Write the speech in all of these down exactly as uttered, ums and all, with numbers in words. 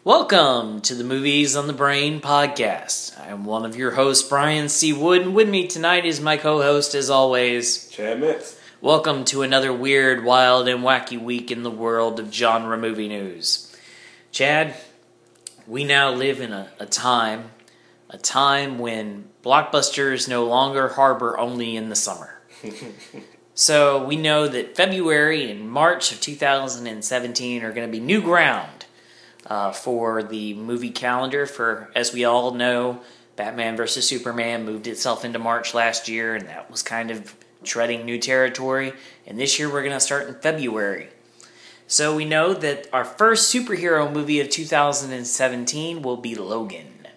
Welcome to the Movies on the Brain podcast. I am one of your hosts, Brian C. Wood, and with me tonight is my co-host, as always, Chad Metz. Welcome to another weird, wild, and wacky week in the world of genre movie news. Chad, we now live in a, a time, a time when blockbusters no longer harbor only in the summer. So we know that February and March of two thousand seventeen are going to be new ground. Uh, for the movie calendar. For, as we all know, Batman versus Superman moved itself into March last year, and that was kind of treading new territory. And this year we're going to start in February. So we know that our first superhero movie of two thousand seventeen will be Logan.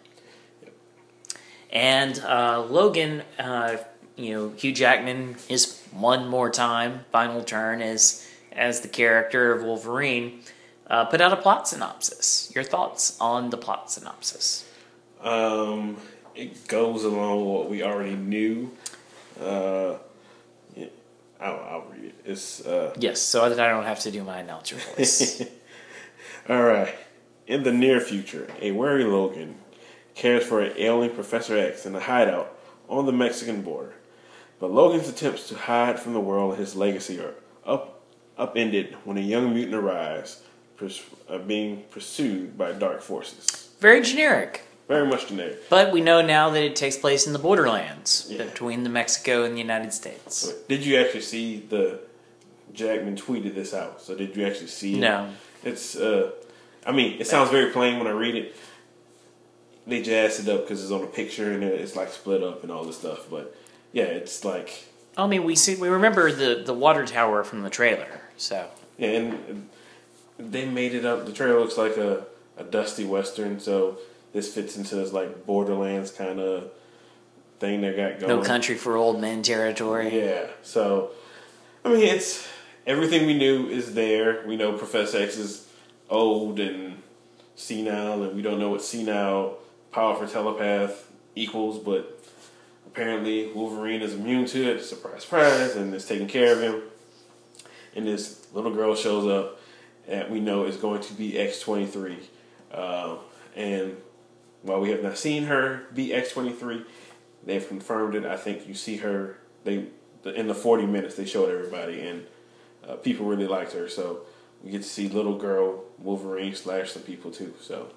And uh, Logan, uh, you know, Hugh Jackman is one more time, final turn as as the character of Wolverine. Uh, put out a plot synopsis. Your thoughts on the plot synopsis? Um, it goes along with what we already knew. Uh, yeah, I'll, I'll read it. It's uh, yes, so that I don't have to do my announcer voice. All right. In the near future, a wary Logan cares for an ailing Professor X in a hideout on the Mexican border. But Logan's attempts to hide from the world his legacy are up upended when a young mutant arrives, Uh, being pursued by dark forces. Very generic. Very much generic. But we know now that it takes place in the borderlands yeah. between the Mexico and the United States. Did you actually see the Jackman tweeted this out? So did you actually see it? No. It's, uh, I mean, it sounds very plain when I read it. They jazzed it up because it's on a picture and it's like split up and all this stuff. But yeah, it's like. I mean, we see we remember the, the water tower from the trailer. So yeah, and. and they made it up. The trailer looks like a, a dusty western, so this fits into this like Borderlands kind of thing they got going. No Country for Old Men territory. Yeah, so I mean, it's everything we knew is there. We know Professor X is old and senile, and we don't know what senile powerful telepath equals, but apparently Wolverine is immune to it. Surprise, surprise, and is taking care of him. And this little girl shows up. And we know is going to be X twenty-three. Uh, and while we have not seen her be X twenty-three, they've confirmed it. I think you see her, they in the forty minutes they showed everybody, and uh, people really liked her. So we get to see little girl Wolverine slash some people too. So,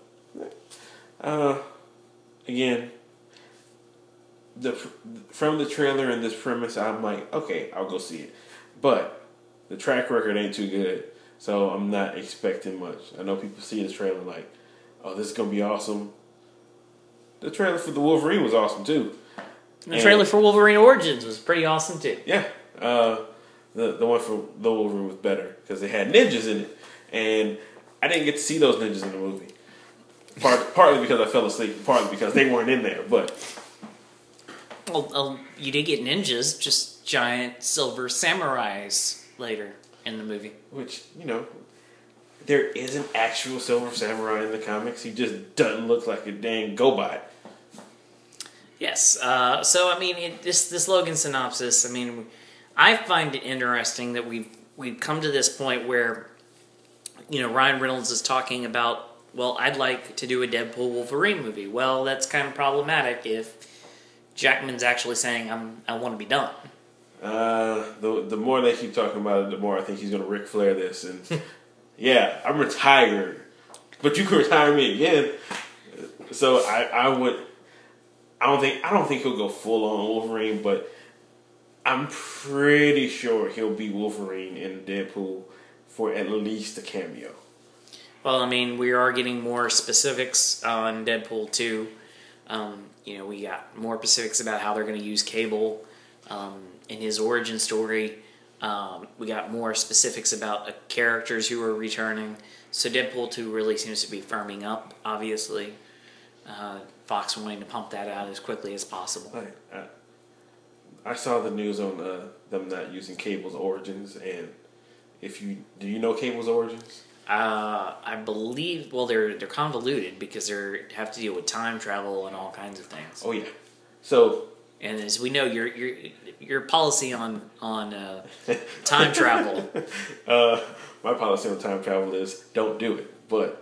uh, again, the from the trailer and this premise, I'm like, okay, I'll go see it. But the track record ain't too good. So I'm not expecting much. I know people see the trailer like, oh, this is going to be awesome. The trailer for the Wolverine was awesome, too. The and trailer for Wolverine Origins was pretty awesome, too. Yeah. Uh, the the one for the Wolverine was better because they had ninjas in it. And I didn't get to see those ninjas in the movie. Part, partly because I fell asleep, partly because they weren't in there. But Well, um, you did get ninjas, just giant silver samurais later in the movie. Which, you know, there is an actual Silver Samurai in the comics. He just doesn't look like a dang GoBot. Yes. Uh, so, I mean, it, this this Logan synopsis, I mean, I find it interesting that we've, we've come to this point where, you know, Ryan Reynolds is talking about, well, I'd like to do a Deadpool Wolverine movie. Well, that's kind of problematic if Jackman's actually saying, I'm, I want to be done. Uh, the the more they keep talking about it, the more I think he's going to Ric Flair this. And yeah, I'm retired, but you can retire me again. So I, I would, I don't think I don't think he'll go full on Wolverine, but I'm pretty sure he'll be Wolverine in Deadpool for at least a cameo. Well, I mean, we are getting more specifics on Deadpool two. Um, you know, we got more specifics about how they're going to use Cable. Um, in his origin story, um, we got more specifics about the characters who are returning. So Deadpool two really seems to be firming up, obviously. Uh, Fox wanting to pump that out as quickly as possible. I, I, I saw the news on uh, them not using Cable's origins, and if you do you know Cable's origins? Uh, I believe, well, they're they're convoluted because they have to deal with time travel and all kinds of things. Oh yeah, so. And as we know, your your your policy on on uh, time travel. uh, my policy on time travel is don't do it. But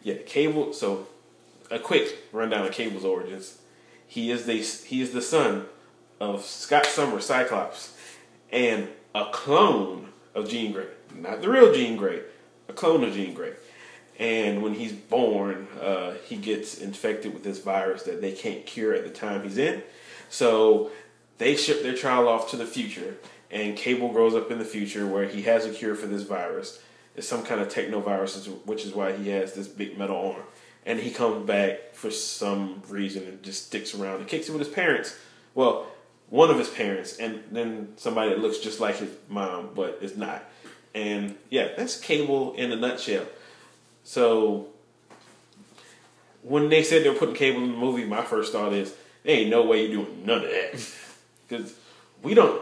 yeah, Cable. So, a quick rundown of Cable's origins. He is the he is the son of Scott Summers, Cyclops, and a clone of Jean Grey, not the real Jean Grey, a clone of Jean Grey. And when he's born, uh, he gets infected with this virus that they can't cure at the time he's in. So they ship their child off to the future, and Cable grows up in the future where he has a cure for this virus. It's some kind of technovirus, which is why he has this big metal arm. And he comes back for some reason and just sticks around and kicks it with his parents. Well, one of his parents, and then somebody that looks just like his mom, but is not. And yeah, that's Cable in a nutshell. So when they said they were putting Cable in the movie, my first thought is, there ain't no way you're doing none of that. Because we don't...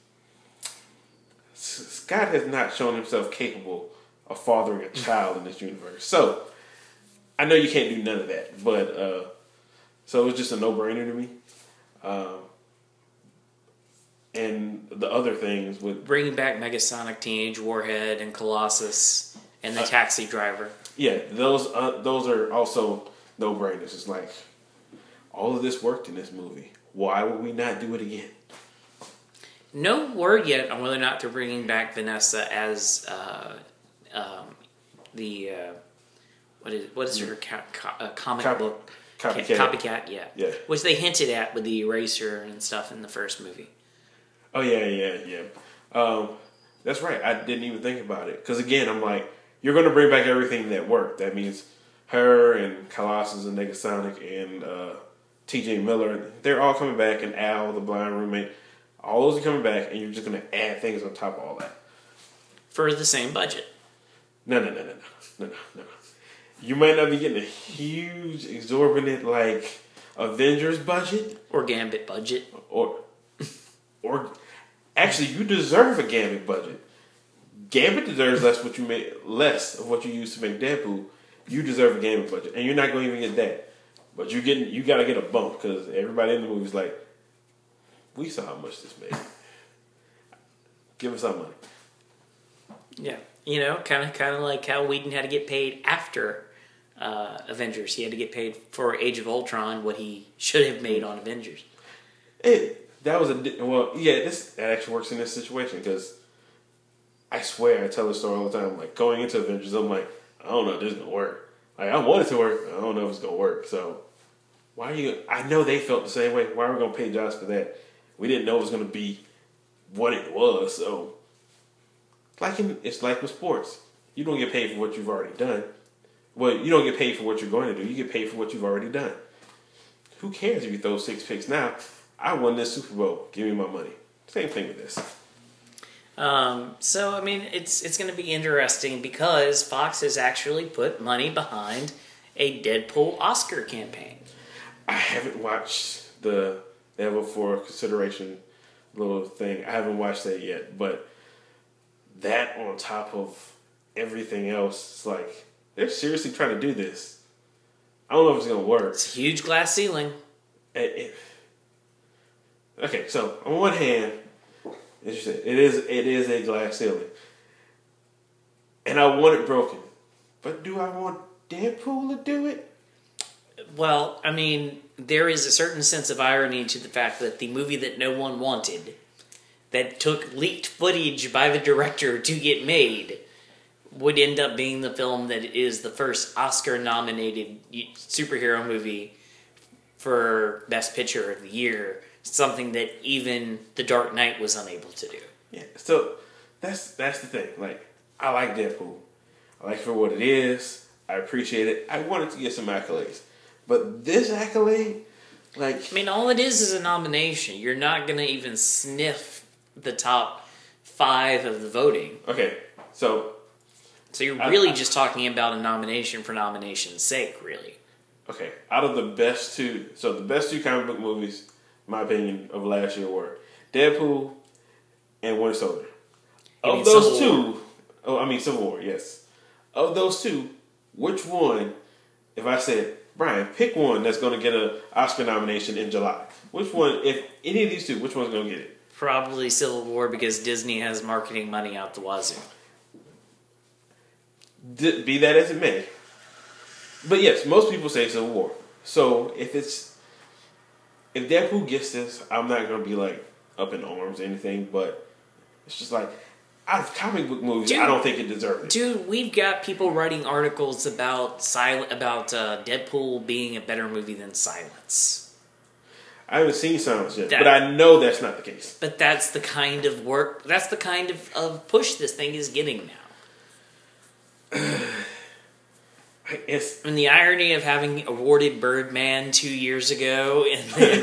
Scott has not shown himself capable of fathering a child in this universe. So, I know you can't do none of that. But, uh, so it was just a no-brainer to me. Um, and the other things with... Bringing back Megasonic, Teenage Warhead, and Colossus, and the uh, Taxi Driver. Yeah, those uh, those are also no-brainers. It's like, all of this worked in this movie. Why would we not do it again? No word yet on whether or not they're bringing back Vanessa as uh, um, the... Uh, what is what is her co- co- uh, comic Copy, book? copycat. Ca- copycat, yeah. Yeah. Which they hinted at with the eraser and stuff in the first movie. Oh, yeah, yeah, yeah. Um, that's right. I didn't even think about it. Because, again, I'm like, you're going to bring back everything that worked. That means her and Colossus and Negasonic and uh, T J Miller, they're all coming back. And Al, the blind roommate, all those are coming back. And you're just going to add things on top of all that. For the same budget. No, no, no, no, no, no, no, no. You might not be getting a huge, exorbitant, like, Avengers budget. Or Gambit budget. Or... Or actually, you deserve a Gambit budget. Gambit deserves less what you made, less of what you used to make Deadpool. You deserve a Gambit budget, and you're not going to even get that. But you getting, you got to get a bump because everybody in the movie is like, we saw how much this made. Give us our money. Yeah, you know, kind of, kind of like how Whedon had to get paid after uh, Avengers. He had to get paid for Age of Ultron what he should have made on Avengers. It. That was a well, yeah. This that actually works in this situation because I swear I tell the story all the time. Like going into Avengers, I'm like, I don't know if this is gonna work. Like I want it to work, I don't know if it's gonna work. So why are you? I know they felt the same way. Why are we gonna pay Josh for that? We didn't know it was gonna be what it was. So like in, it's like with sports, you don't get paid for what you've already done. Well, you don't get paid for what you're going to do. You get paid for what you've already done. Who cares if you throw six picks now? I won this Super Bowl. Give me my money. Same thing with this. Um, so, I mean, it's it's going to be interesting because Fox has actually put money behind a Deadpool Oscar campaign. I haven't watched the Ever for Consideration little thing. I haven't watched that yet. But that on top of everything else, it's like, they're seriously trying to do this. I don't know if it's going to work. It's a huge glass ceiling. It, it, Okay, so on one hand, as you said, it is it is a glass ceiling, and I want it broken. But do I want Deadpool to do it? Well, I mean, there is a certain sense of irony to the fact that the movie that no one wanted, that took leaked footage by the director to get made, would end up being the film that is the first Oscar-nominated superhero movie for Best Picture of the year. Something that even The Dark Knight was unable to do. Yeah, so that's that's the thing. Like, I like Deadpool. I like it for what it is. I appreciate it. I wanted to get some accolades. But this accolade, like... I mean, all it is is a nomination. You're not going to even sniff the top five of the voting. Okay, so... So you're really I, I, just talking about a nomination for nomination's sake, really. Okay, out of the best two... So the best two comic book movies... my opinion, of last year were Deadpool and Winter Soldier. You of those two, oh, I mean Civil War, yes. Of those two, which one, if I said, Brian, pick one that's going to get an Oscar nomination in July. Which one, if any of these two, which one's going to get it? Probably Civil War because Disney has marketing money out the wazoo. D- be that as it may, But yes, most people say Civil War. So if it's if Deadpool gets this, I'm not gonna be like up in arms or anything. But it's just like out of comic book movies, Dude, I don't think it deserves it. Dude, we've got people writing articles about Sil- about uh, Deadpool being a better movie than Silence. I haven't seen Silence yet, That- but I know that's not the case. But that's the kind of work, that's the kind of, of push this thing is getting now. It's And the irony of having awarded Birdman two years ago and then...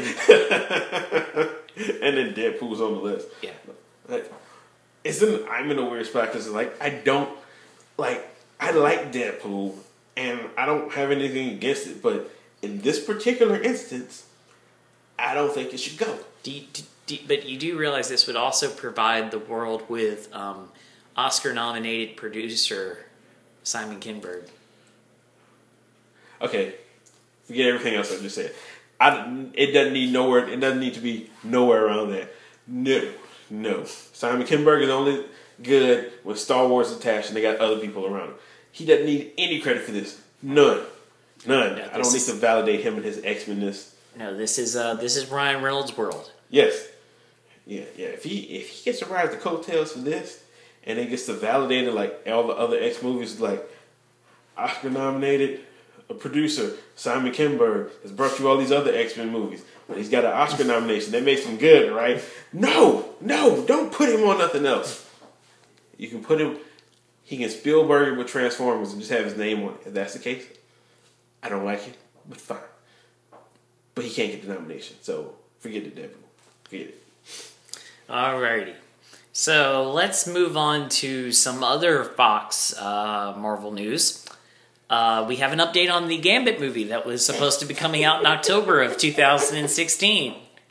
and then Deadpool's on the list. Yeah. Like, it's in, I'm in a weird spot because like I don't like I like Deadpool and I don't have anything against it, but in this particular instance, I don't think it should go. Do you, do, do, but you do realize this would also provide the world with um, Oscar-nominated producer Simon Kinberg. Okay, forget everything else I just said. I, it doesn't need nowhere. It doesn't need to be nowhere around that. No, no. Simon Kinberg is only good when Star Wars is attached and they got other people around him. He doesn't need any credit for this. None, none. No, I don't need is, to validate him and his X-Men-ness. No, this is uh, this is Ryan Reynolds' world. Yes, yeah, yeah. If he if he gets to ride the coattails for this, and then gets to validate it like all the other X movies, like Oscar nominated. A producer, Simon Kinberg, has brought you all these other X-Men movies, but he's got an Oscar nomination. That makes him good, right? No, no, don't put him on nothing else. You can put him, he can Spielberg it with Transformers and just have his name on it. If that's the case, I don't like it, but fine. But he can't get the nomination, so forget it, Deadpool. Forget it. Alrighty. So let's move on to some other Fox uh, Marvel news. Uh, we have an update on the Gambit movie that was supposed to be coming out in October of two thousand sixteen.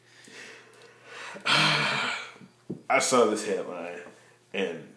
I saw this headline, and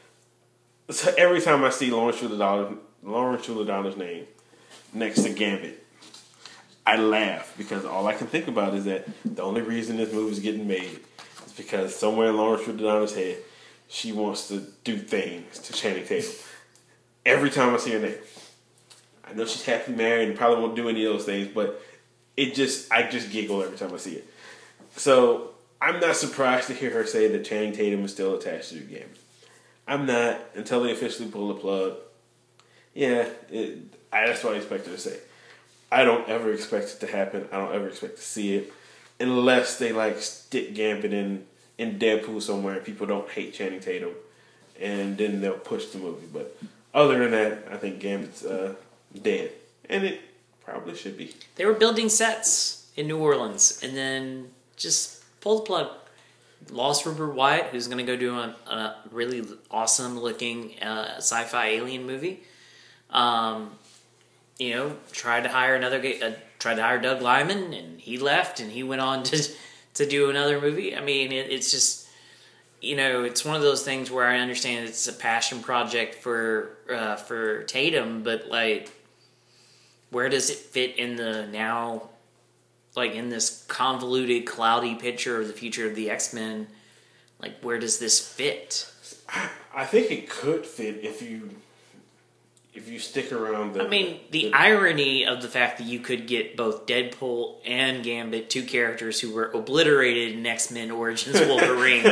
so every time I see Lawrence Shuler Lawrence Shuler name next to Gambit, I laugh because all I can think about is that the only reason this movie is getting made is because somewhere in Lawrence Shuler head, she wants to do things to Channing Tatum. Every time I see her name. I know she's happily married and probably won't do any of those things, but it just I just giggle every time I see it. So I'm not surprised to hear her say that Channing Tatum is still attached to the game. I'm not until they officially pull the plug. Yeah, it, I, that's what I expect her to say. I don't ever expect it to happen. I don't ever expect to see it unless they like stick Gambit in in Deadpool somewhere and people don't hate Channing Tatum, and then they'll push the movie. But other than that, I think Gambit's uh, dead, and it probably should be. They were building sets in New Orleans, and then just pull the plug. Lost Rupert Wyatt, who's going to go do a, a really awesome-looking uh, sci-fi alien movie. Um, you know, tried to hire another guy, uh, tried to hire Doug Liman, and he left, and he went on to to do another movie. I mean, it, it's just, you know, it's one of those things where I understand it's a passion project for uh, for Tatum, but like, where does it fit in the now, like in this convoluted, cloudy picture of the future of the X-Men? Like, where does this fit? I, I think it could fit if you if you stick around the... I mean, the, the irony of the fact that you could get both Deadpool and Gambit, two characters who were obliterated in X-Men Origins Wolverine.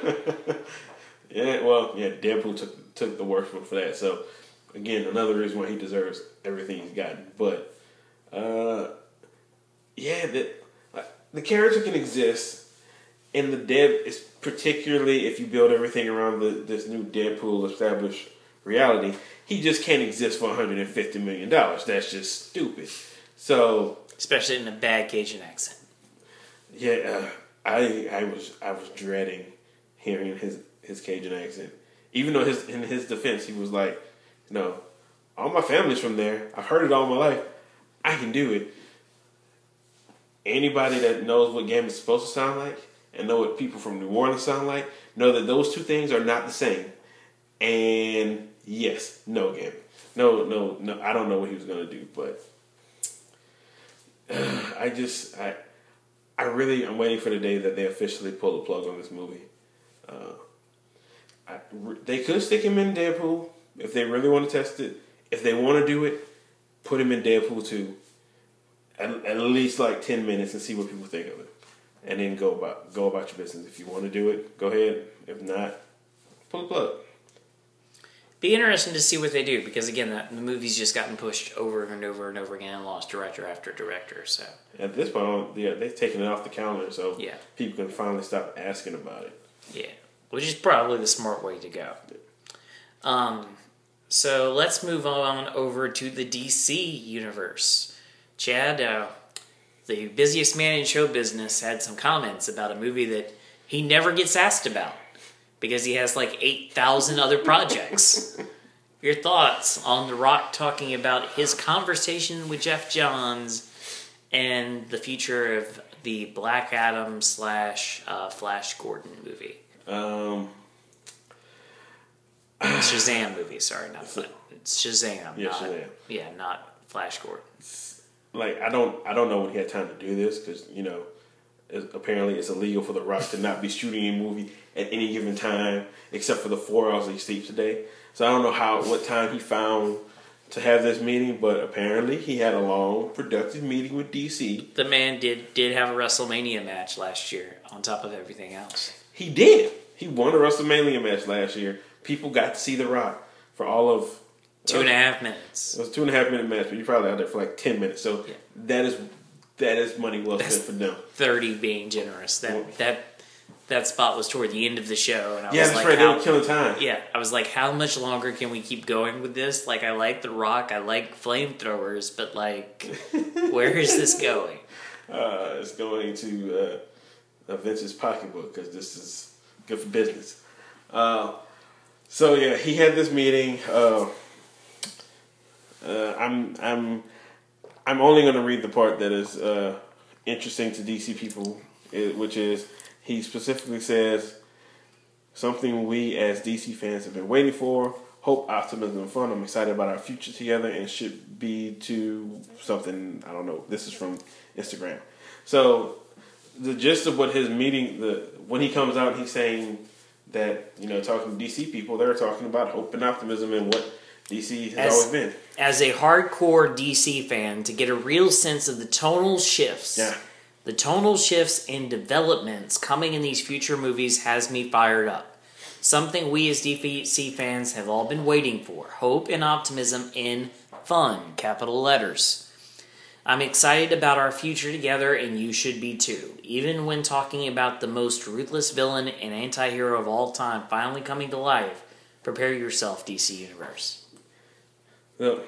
Yeah, well, yeah, Deadpool took took the worst one for that. So, again, another reason why he deserves everything he's gotten. But, uh, yeah, the, the character can exist, and the Dead is particularly if you build everything around the, this new Deadpool established reality, he just can't exist for one hundred fifty million dollars. That's just stupid. So, Especially in a bad Cajun accent. yeah, uh, I I was I was dreading hearing his, his Cajun accent. Even though his in his defense, he was like, no, all my family's from there. I've heard it all my life. I can do it. Anybody that knows what Gambit's supposed to sound like and know what people from New Orleans sound like know that those two things are not the same. And yes, no Gambit. No, no, no. I don't know what he was going to do, but uh, I just, I, I really, I'm waiting for the day that they officially pull the plug on this movie. Uh, I, they could stick him in Deadpool if they really want to test it. If they want to do it, put him in Deadpool two, at, at least like ten minutes, and see what people think of it, and then go about go about your business. If you want to do it, go ahead. If not, pull the plug. Be interesting to see what they do, because again, that, the movie's just gotten pushed over and over and over again and lost director after director. So at this point, yeah, they've taken it off the calendar, so yeah. people can finally stop asking about it. Yeah, which is probably the smart way to go. Um, so let's move on over to the D C universe. Chad, uh, the busiest man in show business, had some comments about a movie that he never gets asked about, because he has like eight thousand other projects. Your thoughts on The Rock talking about his conversation with Jeff Johns and the future of the Black Adam slash uh, Flash Gordon movie? Um, Shazam movie, sorry, not Flash. It's Shazam. Yeah, not, Shazam. Yeah, not Flash Gordon. Like, I don't, I don't know when he had time to do this, because, you know, it, apparently it's illegal for The Rock to not be shooting a movie at any given time, except for the four hours he sleeps a day. So I don't know how, what time he found to have this meeting, but apparently he had a long, productive meeting with D C. The man did did have a WrestleMania match last year, on top of everything else. He did. He won a WrestleMania match last year. People got to see The Rock for all of two and a half minutes. It was a two and a half minute match, but you're probably out there for like ten minutes. So yeah. that is that is money well spent for them. Thirty being generous. That well, that that spot was toward the end of the show, and I yeah, was that's like, right. how, they were killing time. Yeah, I was like, how much longer can we keep going with this? Like, I like The Rock, I like flamethrowers, but like, where is this going? Uh, it's going to uh, Vince's pocketbook, because this is good for business. Uh, so yeah, he had this meeting. Uh, uh, I'm I'm I'm only going to read the part that is uh, interesting to D C people, which is he specifically says something we as D C fans have been waiting for: hope, optimism, and fun. I'm excited about our future together, and should be to something, I don't know. This is from Instagram. So the gist of what his meeting, the when he comes out, he's saying that, you know, talking to D C people, they're talking about hope and optimism and what D C has as, always been. As a hardcore D C fan, to get a real sense of the tonal shifts, yeah. the tonal shifts and developments coming in these future movies has me fired up. Something we as D C fans have all been waiting for. Hope and optimism in fun, capital letters. I'm excited about our future together, and you should be too. Even when talking about the most ruthless villain and anti-hero of all time finally coming to life, prepare yourself, D C Universe. Well,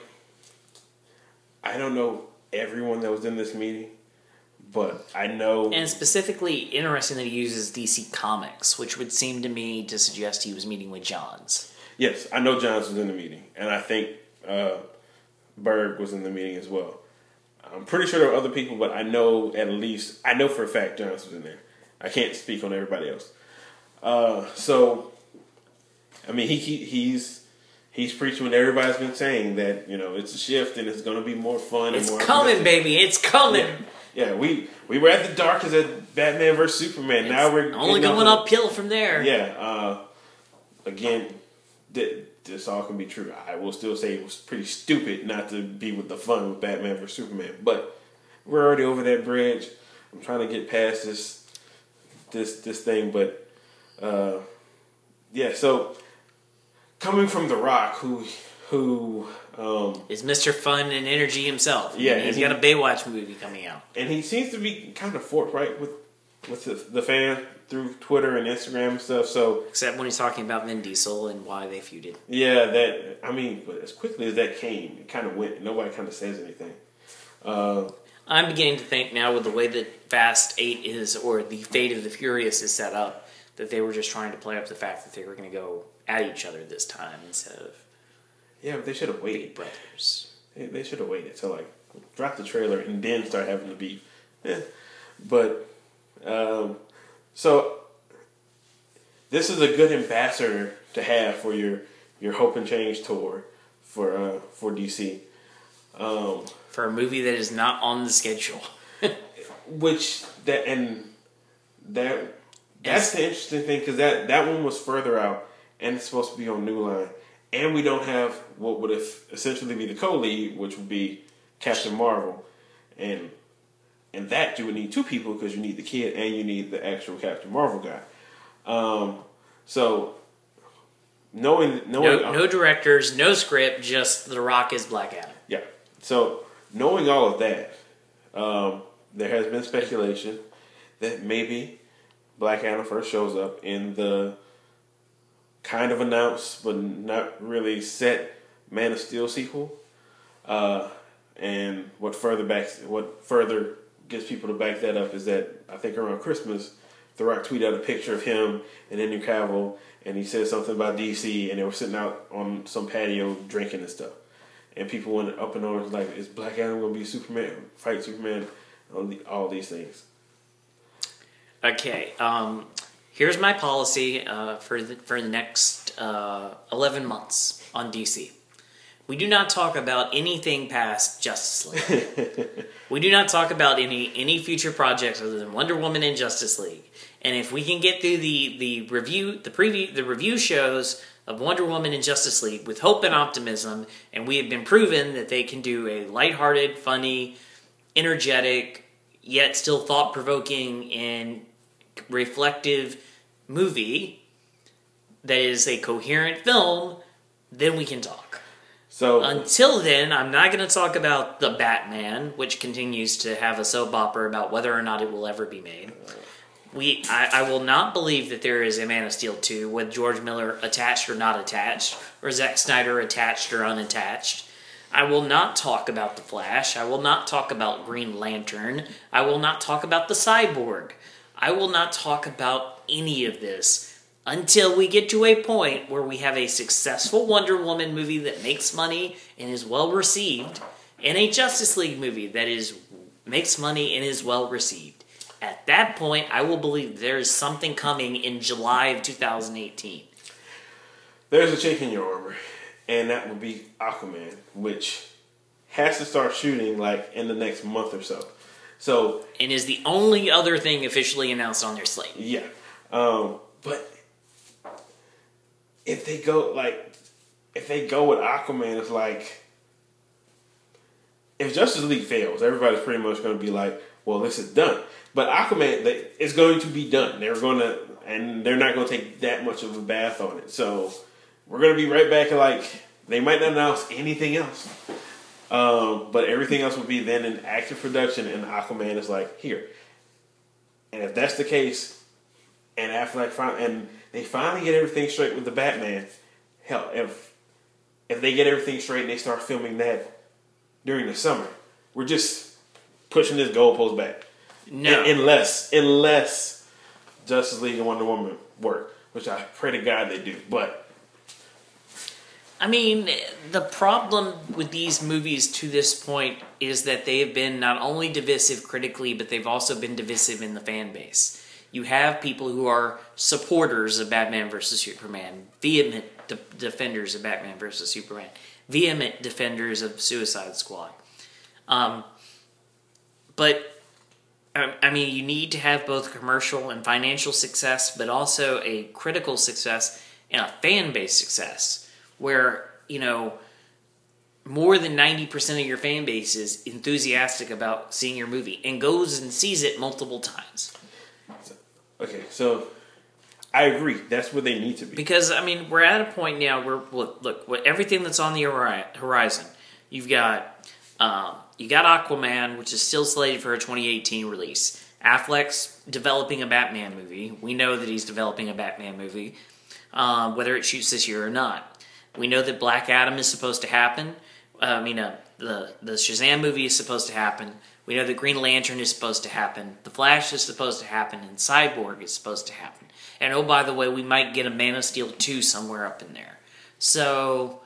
I don't know everyone that was in this meeting, but I know... And specifically interesting that he uses D C Comics, which would seem to me to suggest he was meeting with Johns. Yes, I know Johns was in the meeting, and I think uh, Berg was in the meeting as well. I'm pretty sure there were other people, but I know at least, I know for a fact Johns was in there. I can't speak on everybody else. Uh, so, I mean, he, he he's he's preaching what everybody's been saying, that, you know, it's a shift and it's going to be more fun. It's and more coming, optimistic. baby. It's coming. Yeah, yeah, we we were at the darkest at Batman versus Superman. It's now we're only going up uphill from there. Yeah. Uh, again, th- this all can be true. I will still say it was pretty stupid not to be with the fun with Batman versus Superman, but we're already over that bridge. I'm trying to get past this this this thing, but uh, yeah. So coming from The Rock, who who um, is Mister Fun and Energy himself. Yeah, I mean, he's and got a Baywatch movie coming out, and he seems to be kind of forthright with with the, the fan through Twitter and Instagram and stuff. So except when he's talking about Vin Diesel and why they feuded. Yeah, that I mean, but as quickly as that came, it kind of went. Nobody kind of says anything. Uh, I'm beginning to think now, with the way that Fast eight is, or the Fate of the Furious is set up, that they were just trying to play up the fact that they were going to go at each other this time instead of yeah, but they should have waited. Big Brothers. They, they should have waited. So like, drop the trailer and then start having the beef. Yeah. But um, so this is a good ambassador to have for your your Hope and Change tour for uh, for D C. Um, for a movie that is not on the schedule. Which that and that that's the interesting thing, because that, that one was further out and it's supposed to be on New Line, and we don't have what would essentially be the co-lead, which would be Captain Marvel, and and that you would need two people because you need the kid and you need the actual Captain Marvel guy. Um, so knowing knowing no, no directors, no script, just The Rock is Black Adam. Yeah. So knowing all of that, um, there has been speculation that maybe Black Adam first shows up in the kind of announced but not really set Man of Steel sequel. Uh, and what further backs, what further gets people to back that up is that I think around Christmas, The Rock tweeted out a picture of him and Henry Cavill, and he said something about D C, and they were sitting out on some patio drinking and stuff. And people went up in arms like, is Black Adam going to be Superman, fight Superman, on the, all these things. Okay, um, here's my policy uh, for the, for the next uh, eleven months on D C. We do not talk about anything past Justice League. We do not talk about any any future projects other than Wonder Woman and Justice League. And if we can get through the, the review the preview the review shows of Wonder Woman and Justice League with hope and optimism, and we have been proven that they can do a lighthearted, funny, energetic, yet still thought-provoking and reflective movie that is a coherent film, then we can talk. So until then, I'm not going to talk about The Batman, which continues to have a soap opera about whether or not it will ever be made. We, I, I will not believe that there is a Man of Steel two with George Miller attached or not attached, or Zack Snyder attached or unattached. I will not talk about The Flash. I will not talk about Green Lantern. I will not talk about the Cyborg. I will not talk about any of this until we get to a point where we have a successful Wonder Woman movie that makes money and is well received, and a Justice League movie that is makes money and is well received. At that point, I will believe there is something coming in July of two thousand eighteen. There's a chink in your armor, and that would be Aquaman, which has to start shooting like in the next month or so. So, and is the only other thing officially announced on their slate. Yeah, um, but if they go like, if they go with Aquaman, it's like, if Justice League fails, everybody's pretty much going to be like, well, this is done. But Aquaman, they, it's going to be done. They're going to, and they're not going to take that much of a bath on it. So we're going to be right back. Like, they might not announce anything else, um, but everything else will be then in active production. And Aquaman is like, here. And if that's the case, and Affleck fin- and they finally get everything straight with the Batman, hell, if if they get everything straight and they start filming that during the summer, we're just pushing this goalpost back. No. Unless, unless Justice League and Wonder Woman work, which I pray to God they do. But I mean, the problem with these movies to this point is that they have been not only divisive critically, but they've also been divisive in the fan base. You have people who are supporters of Batman versus Superman, vehement de- defenders of Batman versus Superman, vehement defenders of Suicide Squad. Um, but I mean, you need to have both commercial and financial success, but also a critical success and a fan base success, where, you know, more than ninety percent of your fan base is enthusiastic about seeing your movie and goes and sees it multiple times. Okay, so I agree. That's where they need to be. Because, I mean, we're at a point now where, look, look what, everything that's on the horizon, you've got... Um, you got Aquaman, which is still slated for a twenty eighteen release. Affleck's developing a Batman movie. We know that he's developing a Batman movie, um, whether it shoots this year or not. We know that Black Adam is supposed to happen. Uh, I mean, uh, the, the Shazam movie is supposed to happen. We know that Green Lantern is supposed to happen. The Flash is supposed to happen. And Cyborg is supposed to happen. And oh, by the way, we might get a Man of Steel two somewhere up in there. So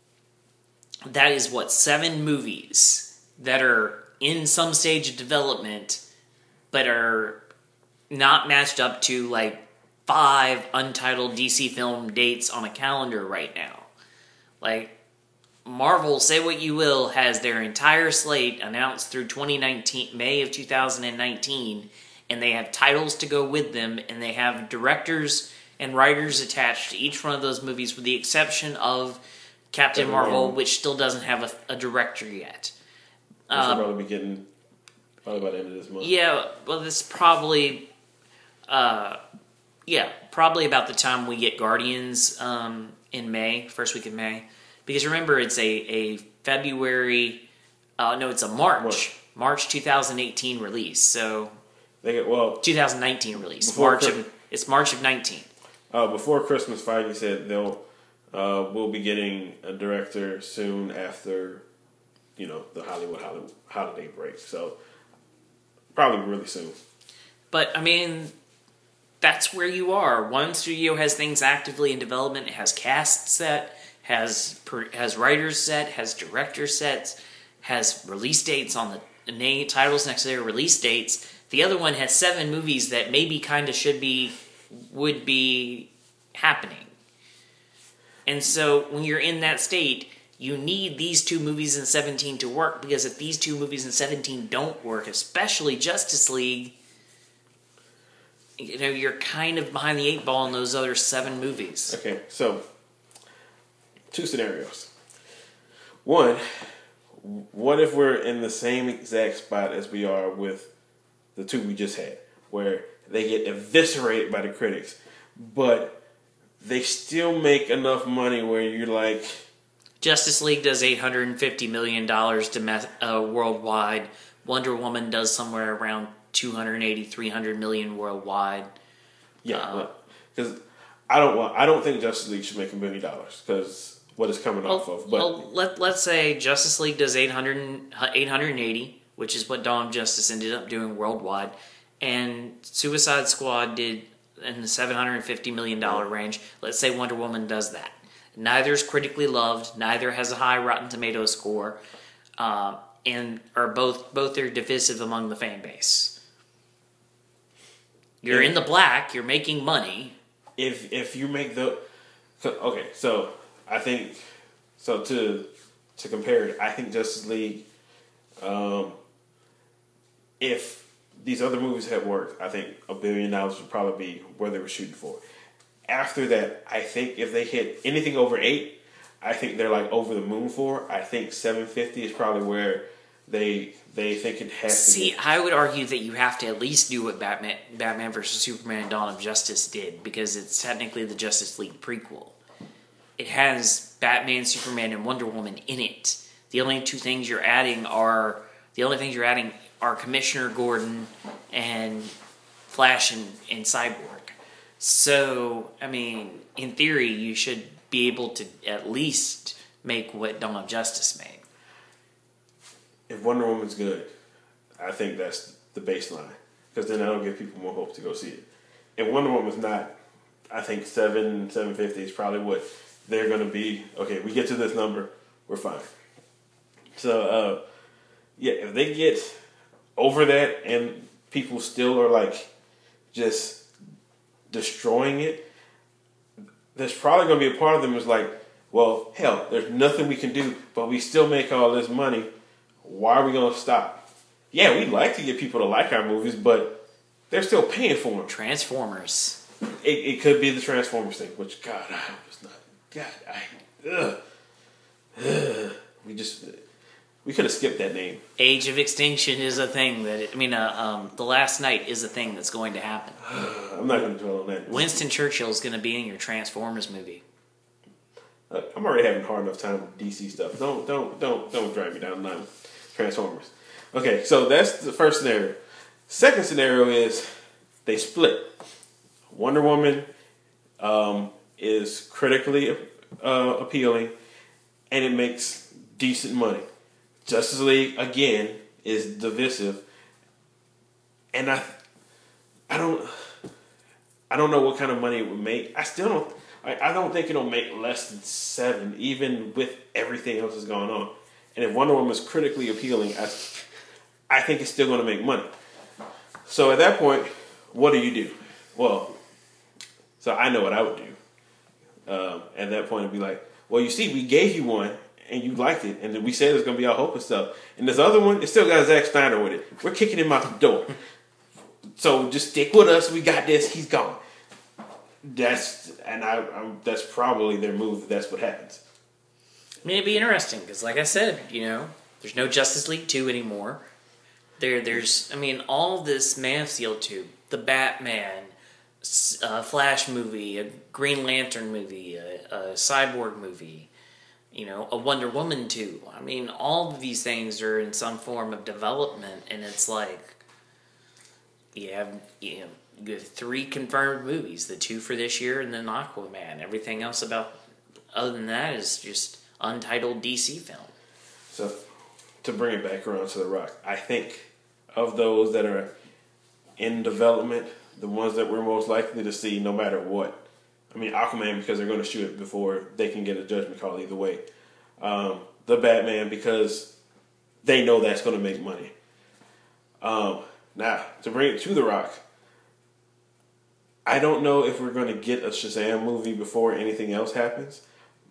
that is, what, seven movies that are in some stage of development, but are not matched up to, like, five untitled D C film dates on a calendar right now. Like, Marvel, say what you will, has their entire slate announced through twenty nineteen, May of two thousand nineteen, and they have titles to go with them, and they have directors and writers attached to each one of those movies, with the exception of Captain Marvel, which still doesn't have a, a director yet. Which will Um, probably be getting probably by the end of this month. Yeah, well, this probably, uh, yeah, probably about the time we get Guardians um, in May, first week of May. Because remember, it's a, a February, uh, no, it's a March, March. March twenty eighteen release. So, They get, well, twenty nineteen release. Before March Chris- of, it's March of nineteen. uh, before Christmas, Feige said they'll uh, we'll be getting a director soon after, you know, the Hollywood holiday, holiday break. So probably really soon. But, I mean, that's where you are. One studio has things actively in development. It has cast set, has has writers set, has director sets, has release dates on the name titles next to their release dates. The other one has seven movies that maybe kind of should be, would be happening. And so when you're in that state, you need these two movies in seventeen to work, because if these two movies in seventeen don't work, especially Justice League, you know, you're kind of behind the eight ball in those other seven movies. Okay, so two scenarios. One, what if we're in the same exact spot as we are with the two we just had, where they get eviscerated by the critics, but they still make enough money where you're like... Justice League does eight hundred fifty million dollars domes- uh, worldwide. Wonder Woman does somewhere around two hundred eighty, three hundred million worldwide. Yeah, because uh, I don't want. I don't think Justice League should make a million dollars because what it's coming well, off of. But well, let let's say Justice League does eight hundred, eight hundred eighty, which is what Dawn of Justice ended up doing worldwide, and Suicide Squad did in the seven hundred fifty million dollar range. Let's say Wonder Woman does that. Neither is critically loved. Neither has a high Rotten Tomatoes score, uh, and are both both are divisive among the fan base. You're in the black. You're making money. If if you make the so, okay, so I think so to to compare it, I think Justice League. Um, if these other movies had worked, I think a billion dollars would probably be where they were shooting for. After that, I think if they hit anything over eight, I think they're like over the moon for. I think seven fifty is probably where they they think it has to See, be. I would argue that you have to at least do what Batman Batman versus Superman and Dawn of Justice did, because it's technically the Justice League prequel. It has Batman, Superman, and Wonder Woman in it. The only two things you're adding are the only things you're adding are Commissioner Gordon and Flash and, and Cyborg. So, I mean, in theory, you should be able to at least make what Dawn of Justice made. If Wonder Woman's good, I think that's the baseline, because then that'll give people more hope to go see it. If Wonder Woman's not, I think seven seven fifty is probably what they're going to be. Okay, we get to this number, we're fine. So, uh, yeah, if they get over that and people still are like just destroying it, there's probably going to be a part of them who's like, well, hell, there's nothing we can do, but we still make all this money. Why are we going to stop? Yeah, we'd like to get people to like our movies, but they're still paying for them. Transformers. It, it could be the Transformers thing, which, God, I hope it's not. God, I, ugh, ugh. We just, we could have skipped that name. Age of Extinction is a thing that, I mean, uh, um, The Last Night is a thing that's going to happen. I'm not going to dwell on that. Winston Churchill is going to be in your Transformers movie. Uh, I'm already having a hard enough time with D C stuff. Don't, don't, don't, don't drag me down the line. Transformers. Okay, so that's the first scenario. Second scenario is they split. Wonder Woman um, is critically uh, appealing, and it makes decent money. Justice League again is divisive, and I, I don't, I don't know what kind of money it would make. I still don't. I, I don't think it'll make less than seven, even with everything else that's going on. And if Wonder Woman is critically appealing, I, I think it's still going to make money. So at that point, what do you do? Well, so I know what I would do. Um, at that point, it'd be like, well, you see, we gave you one, and you liked it, and we said it was going to be our hope and stuff. And this other one, it still got Zack Snyder with it. We're kicking him out the door. So just stick with us. We got this. He's gone. That's and I, I'm, that's probably their move. That's what happens. I mean, it'd be interesting, because like I said, you know, There's no Justice League two anymore. There, there's, I mean, all this Man of Steel two, the Batman, uh, Flash movie, a Green Lantern movie, a, a Cyborg movie, you know, a Wonder Woman two. I mean, all of these things are in some form of development, and it's like, you have, you know, you have three confirmed movies, the two for this year and then Aquaman. Everything else about, other than that, is just untitled D C film. So, to bring it back around to The Rock, I think of those that are in development, the ones that we're most likely to see no matter what. I mean, Aquaman, because they're going to shoot it before they can get a judgment call either way. Um, the Batman, because they know that's going to make money. Um, now, to bring it to The Rock, I don't know if we're going to get a Shazam movie before anything else happens.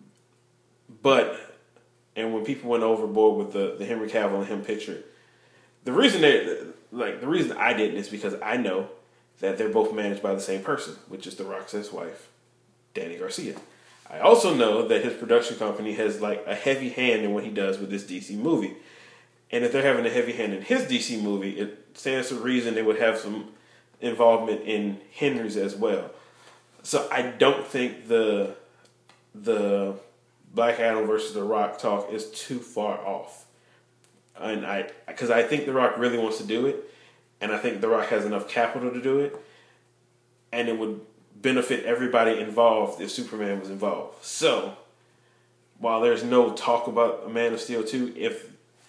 But, and when people went overboard with the, the Henry Cavill and him picture, the reason they, like, the reason I didn't is because I know that they're both managed by the same person, which is The Rock's ex-wife, Danny Garcia. I also know that his production company has, like, a heavy hand in what he does with this D C movie. And if they're having a heavy hand in his D C movie, it stands to reason they would have some involvement in Henry's as well. So I don't think the the Black Adam versus The Rock talk is too far off. And I, because I think The Rock really wants to do it, and I think The Rock has enough capital to do it, and it would benefit everybody involved if Superman was involved. So, while there's no talk about a Man of Steel two, if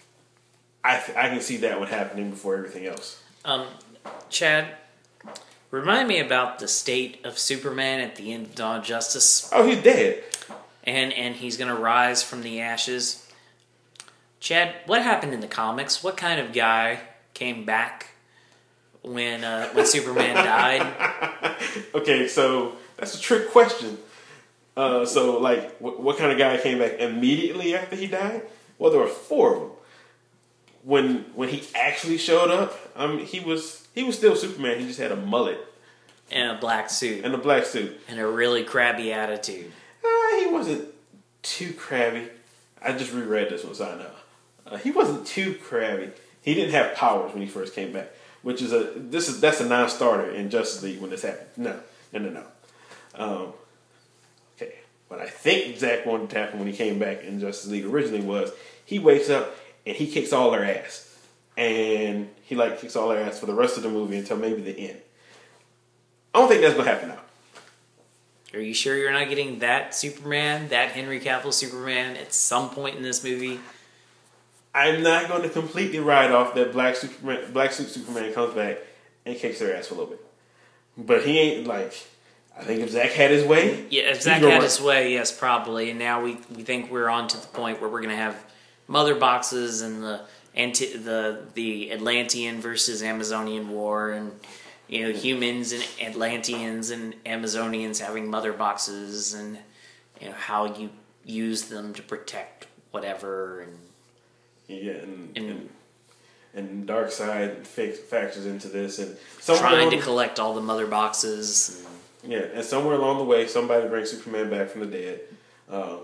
I th- I can see that one happening before everything else. Um, Chad, remind me about the state of Superman at the end of Dawn of Justice. Oh, he's dead. And and he's going to rise from the ashes. Chad, what happened in the comics? What kind of guy came back when uh, when Superman died? Okay, so that's a trick question. Uh, so, like, what, what kind of guy came back immediately after he died? Well, there were four of them. When when he actually showed up, um, he was he was still Superman. He just had a mullet And a black suit. and a black suit And a really crabby attitude. Uh, he wasn't too crabby. I just reread this one, so I know. Uh, he wasn't too crabby. He didn't have powers when he first came back, which is a this is that's a non-starter in Justice League when this happened. No, no, no, no. Um, okay, what I think Zack wanted to happen when he came back in Justice League originally was he wakes up and he kicks all their ass, and he like kicks all their ass for the rest of the movie until maybe the end. I don't think that's gonna happen now. Are you sure you're not getting that Superman, that Henry Cavill Superman, at some point in this movie? I'm not going to completely write off that Black Superman, Black Suit Superman comes back and kicks their ass for a little bit, but he ain't like. I think if Zack had his way, Yeah, if Zack had his way, yes, probably. And now we we think we're on to the point where we're going to have mother boxes and the anti the the Atlantean versus Amazonian war, and you know humans and Atlanteans and Amazonians having mother boxes, and you know how you use them to protect whatever, and yeah, and and, and, and Darkseid factors into this, and trying to the, collect all the mother boxes. And, yeah, and somewhere along the way, somebody brings Superman back from the dead. Um,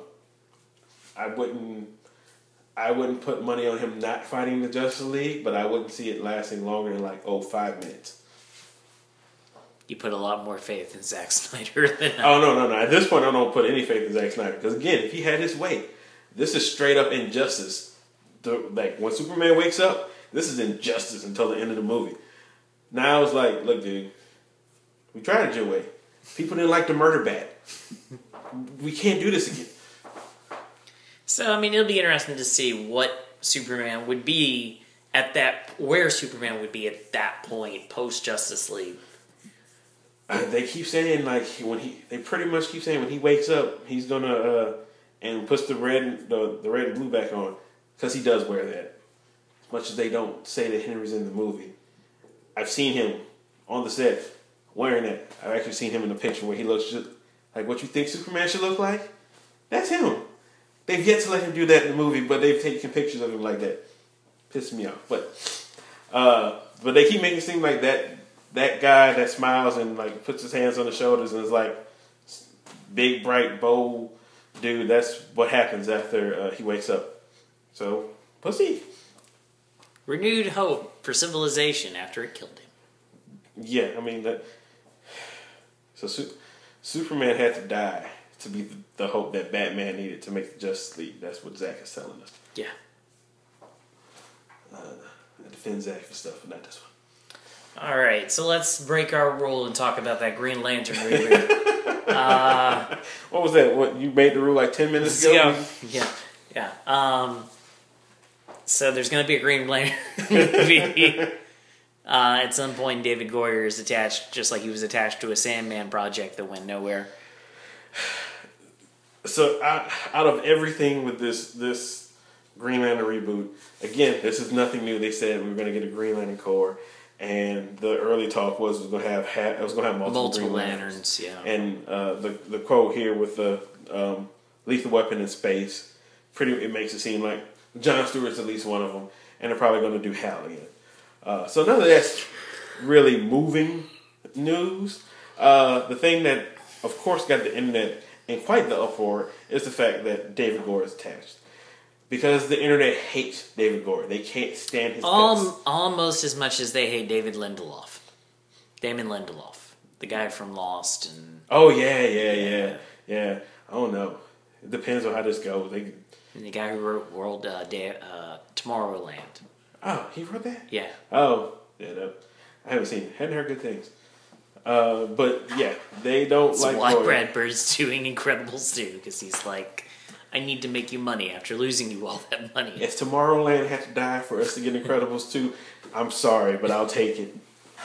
I wouldn't. I wouldn't put money on him not fighting the Justice League, but I wouldn't see it lasting longer than like oh five minutes. You put a lot more faith in Zack Snyder than I. Oh no no no! At this point, I don't put any faith in Zack Snyder because again, if he had his way, this is straight up injustice. The, like when Superman wakes up, this is injustice until the end of the movie. Now it's like, look, dude, we tried it your way. People didn't like the murder bat. We can't do this again. So, I mean, it'll be interesting to see what Superman would be at that, where Superman would be at that point, post-Justice League. Uh, they keep saying, like, when he, they pretty much keep saying when he wakes up, he's gonna, uh, and puts the red, the, the red and blue back on, because he does wear that. As much as they don't say that Henry's in the movie. I've seen him on the set wearing that. I've actually seen him in a picture where he looks just like what you think Superman should look like. That's him. They've yet to let him do that in the movie, but they've taken pictures of him like that. Pisses me off. But uh, but they keep making it seem like that that guy that smiles and like puts his hands on the shoulders and is like big, bright, bold dude. That's what happens after uh, he wakes up. So We'll see. Renewed hope for civilization after it killed him. Yeah, I mean that. So Su- Superman had to die to be the, the hope that Batman needed to make the Justice League. That's what Zach is telling us. Yeah. Uh, I defend Zach for stuff, but not this one. All right, so let's break our rule and talk about that Green Lantern reboot. uh, what was that? What you made the rule like ten minutes ago? Yeah, yeah. Um, so there's going to be a Green Lantern movie. Uh, at some point, David Goyer is attached, just like he was attached to a Sandman project that went nowhere. So out, out of everything with this this Green Lantern reboot, again, this is nothing new. They said we were going to get a Green Lantern Corps. And the early talk was it was going to have ha- it was going to have multiple, multiple Green Lanterns, yeah. And uh, the the quote here with the um, lethal weapon in space, pretty it makes it seem like John Stewart's at least one of them, and they're probably going to do Hal again. Uh, so none of that's really moving news. Uh, the thing that, of course, got the internet in quite the uproar is the fact that David Goyer is attached. Because the internet hates David Goyer. They can't stand his um, guts. Almost as much as they hate David Lindelof. Damon Lindelof. The guy from Lost. and Oh, yeah, yeah, yeah. Yeah. I don't know. It depends on how this goes. They, and the guy who wrote World uh, Day, uh, Tomorrowland. Oh, he wrote that? Yeah. Oh, yeah. That, I haven't seen it. Hadn't heard good things. Uh, but, yeah, they don't so like why Goyer. Brad Bird's doing Incredibles too, because he's like, I need to make you money after losing you all that money. If Tomorrowland had to die for us to get Incredibles two, I'm sorry, but I'll take it.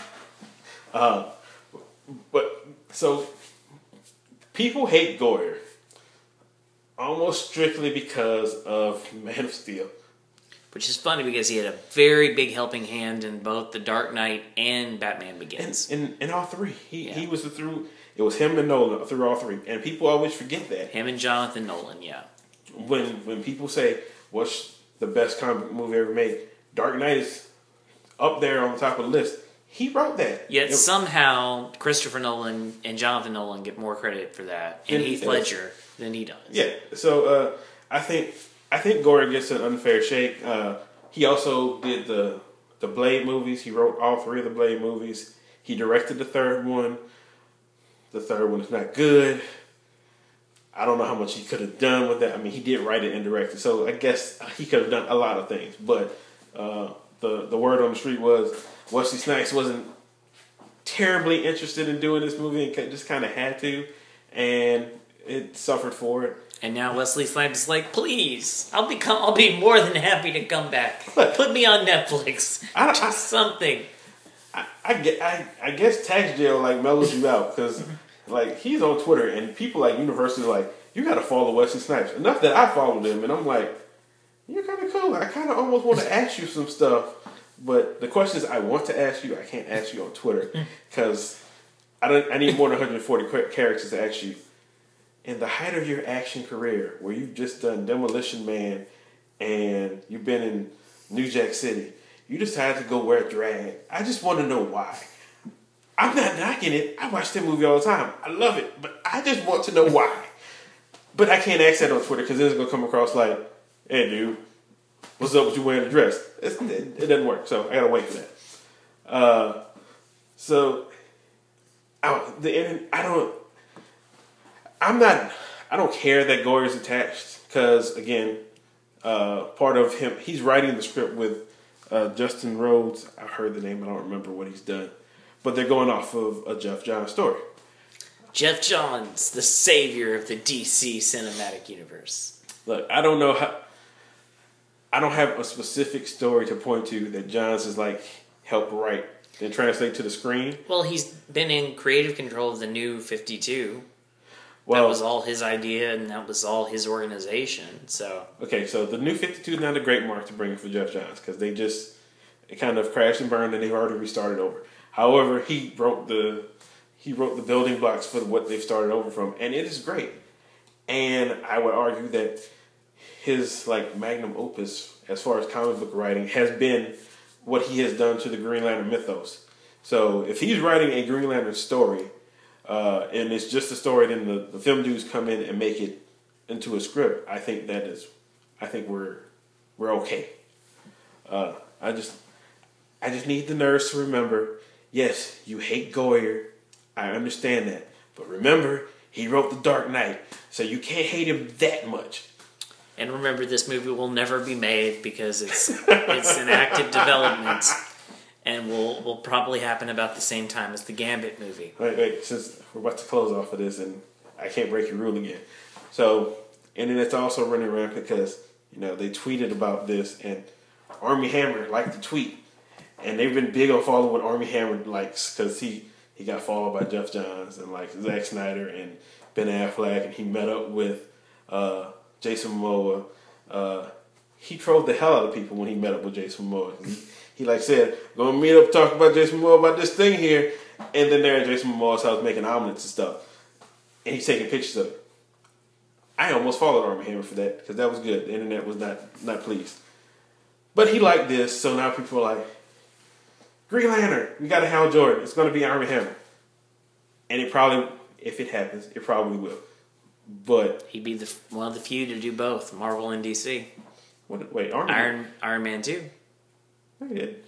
Uh, but so people hate Goyer almost strictly because of Man of Steel, which is funny because he had a very big helping hand in both The Dark Knight and Batman Begins. In in, in all three, he Yeah. he was the through. It was him and Nolan through all three, and people always forget that. Him and Jonathan Nolan, yeah. When when people say what's the best comic movie ever made, Dark Knight is up there on the top of the list. He wrote that. Yet it, somehow Christopher Nolan and Jonathan Nolan get more credit for that, and Than he Heath does. Ledger than he does. Yeah. So uh, I think I think Goyer gets an unfair shake. Uh, he also did the the Blade movies. He wrote all three of the Blade movies. He directed the third one. The third one is not good. I don't know how much he could have done with that. I mean, he did write it and direct it, so I guess he could have done a lot of things. But uh, the the word on the street was Wesley Snipes wasn't terribly interested in doing this movie and just kind of had to, and it suffered for it. And now Wesley Snipes is like, please, I'll be I'll be more than happy to come back. Look, Put me on Netflix. I- I- Just something. I, I, get- I, I guess tax jail like mellows you out because like he's on Twitter and people like Universal like you got to follow Wesley Snipes. Enough that I followed him and I'm like you're kind of cool. I kind of almost want to ask you some stuff, but the questions I want to ask you I can't ask you on Twitter because I don't. I need more than one hundred forty characters to ask you. In the height of your action career, where you've just done Demolition Man and you've been in New Jack City, you decided to go wear drag. I just want to know why. I'm not knocking it. I watch that movie all the time. I love it. But I just want to know why. But I can't ask that on Twitter because then it's going to come across like, hey, dude, what's up with you wearing a dress? It's, it, it doesn't work. So I got to wait for that. Uh, so I, the I don't... I'm not. I don't care that Goyer's attached because again, uh, part of him. He's writing the script with uh, Justin Rhodes. I heard the name. I don't remember what he's done, but they're going off of a Jeff Johns story. Jeff Johns, the savior of the D C cinematic universe. Look, I don't know how. I don't have a specific story to point to that Johns is like help write and translate to the screen. Well, he's been in creative control of the new fifty-two. Well, that was all his idea, and that was all his organization. So okay, so the new fifty-two is not a great mark to bring for Jeff Johns because they just it kind of crashed and burned, and they've already restarted over. However, he wrote the he wrote the building blocks for what they've started over from, and it is great. And I would argue that his like magnum opus, as far as comic book writing, has been what he has done to the Green Lantern mythos. So if he's writing a Green Lantern story. Uh, and it's just a story. Then the, the film dudes come in and make it into a script. I think that is, I think we're we're okay. Uh, I just, I just need the nerds to remember. Yes, you hate Goyer. I understand that, but remember, he wrote The Dark Knight, so you can't hate him that much. And remember, this movie will never be made because it's it's in active development, and will will probably happen about the same time as the Gambit movie. Wait, wait, since we're about to close off of this, and I can't break your rule again. So, internet's also running around because, you know, they tweeted about this, and Armie Hammer liked the tweet. And they've been big on following what Armie Hammer likes, because he, he got followed by Jeff Johns and, like, Zack Snyder and Ben Affleck, and he met up with uh, Jason Momoa. Uh, he trolled the hell out of people when he met up with Jason Momoa. He, he like, said, gonna meet up, talk about Jason Momoa about this thing here. And then there at Jason Momoa's house making omelets and stuff. And he's taking pictures of it. I almost followed Armie Hammer for that, because that was good. The internet was not, not pleased. But he liked this, so now people are like, Green Lantern, we got a Hal Jordan. It's going to be Armie Hammer. And it probably, if it happens, it probably will. But He'd be the one of the few to do both, Marvel and D C. What, wait, Armie Iron Iron Man two. No, he did.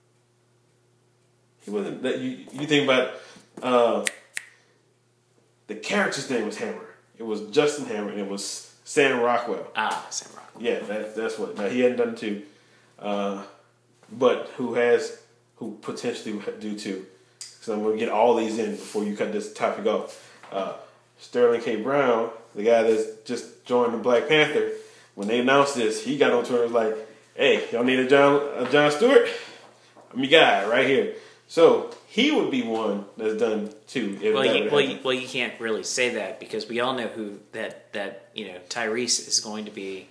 He wasn't that. You you think about uh, the character's name was Hammer. It was Justin Hammer, and it was Sam Rockwell. Ah, Sam Rockwell. Yeah, that, that's what. Now he hadn't done two, uh, but who has who potentially would do two. So I'm gonna get all these in before you cut this topic off. Uh, Sterling K. Brown, the guy that's just joined the Black Panther, when they announced this, he got on Twitter and was like, "Hey, y'all need a John a John Stewart? I'm your guy right here." So he would be one that's done two. If Well, that you, would well, happen. you, well, you can't really say that because we all know who that that you know Tyrese is going to be.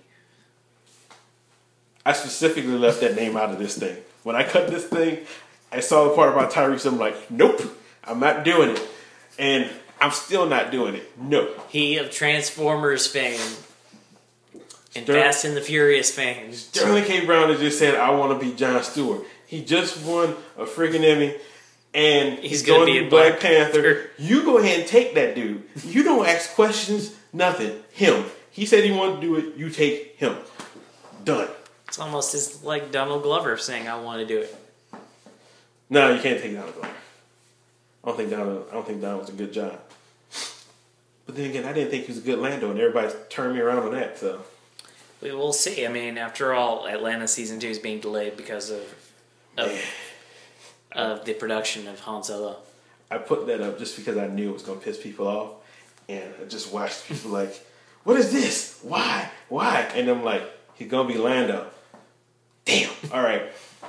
I specifically left that name out of this thing. When I cut this thing, I saw the part about Tyrese. I'm like, nope, I'm not doing it, and I'm still not doing it. No. He of Transformers fame and Sterling- Fast and the Furious fame. Sterling K. Brown has just said, I want to be John Stewart. He just won a freaking Emmy, and He's he's gonna going be to in be Black Black Panther. Panther. You go ahead and take that dude. You don't ask questions, nothing. Him. He said he wanted to do it. You take him. Done. It's almost as like Donald Glover saying, "I want to do it." No, you can't take Donald Glover. I don't think Donald. I don't think Donald was a good John. But then again, I didn't think he was a good Lando, and everybody's turned me around on that. So We will see. I mean, after all, Atlanta season two is being delayed because of of, of the production of Han Solo. I put that up just because I knew it was going to piss people off, and I just watched people like, "What is this? Why? Why?" And I'm like, "He's going to be Lando." Damn. All right.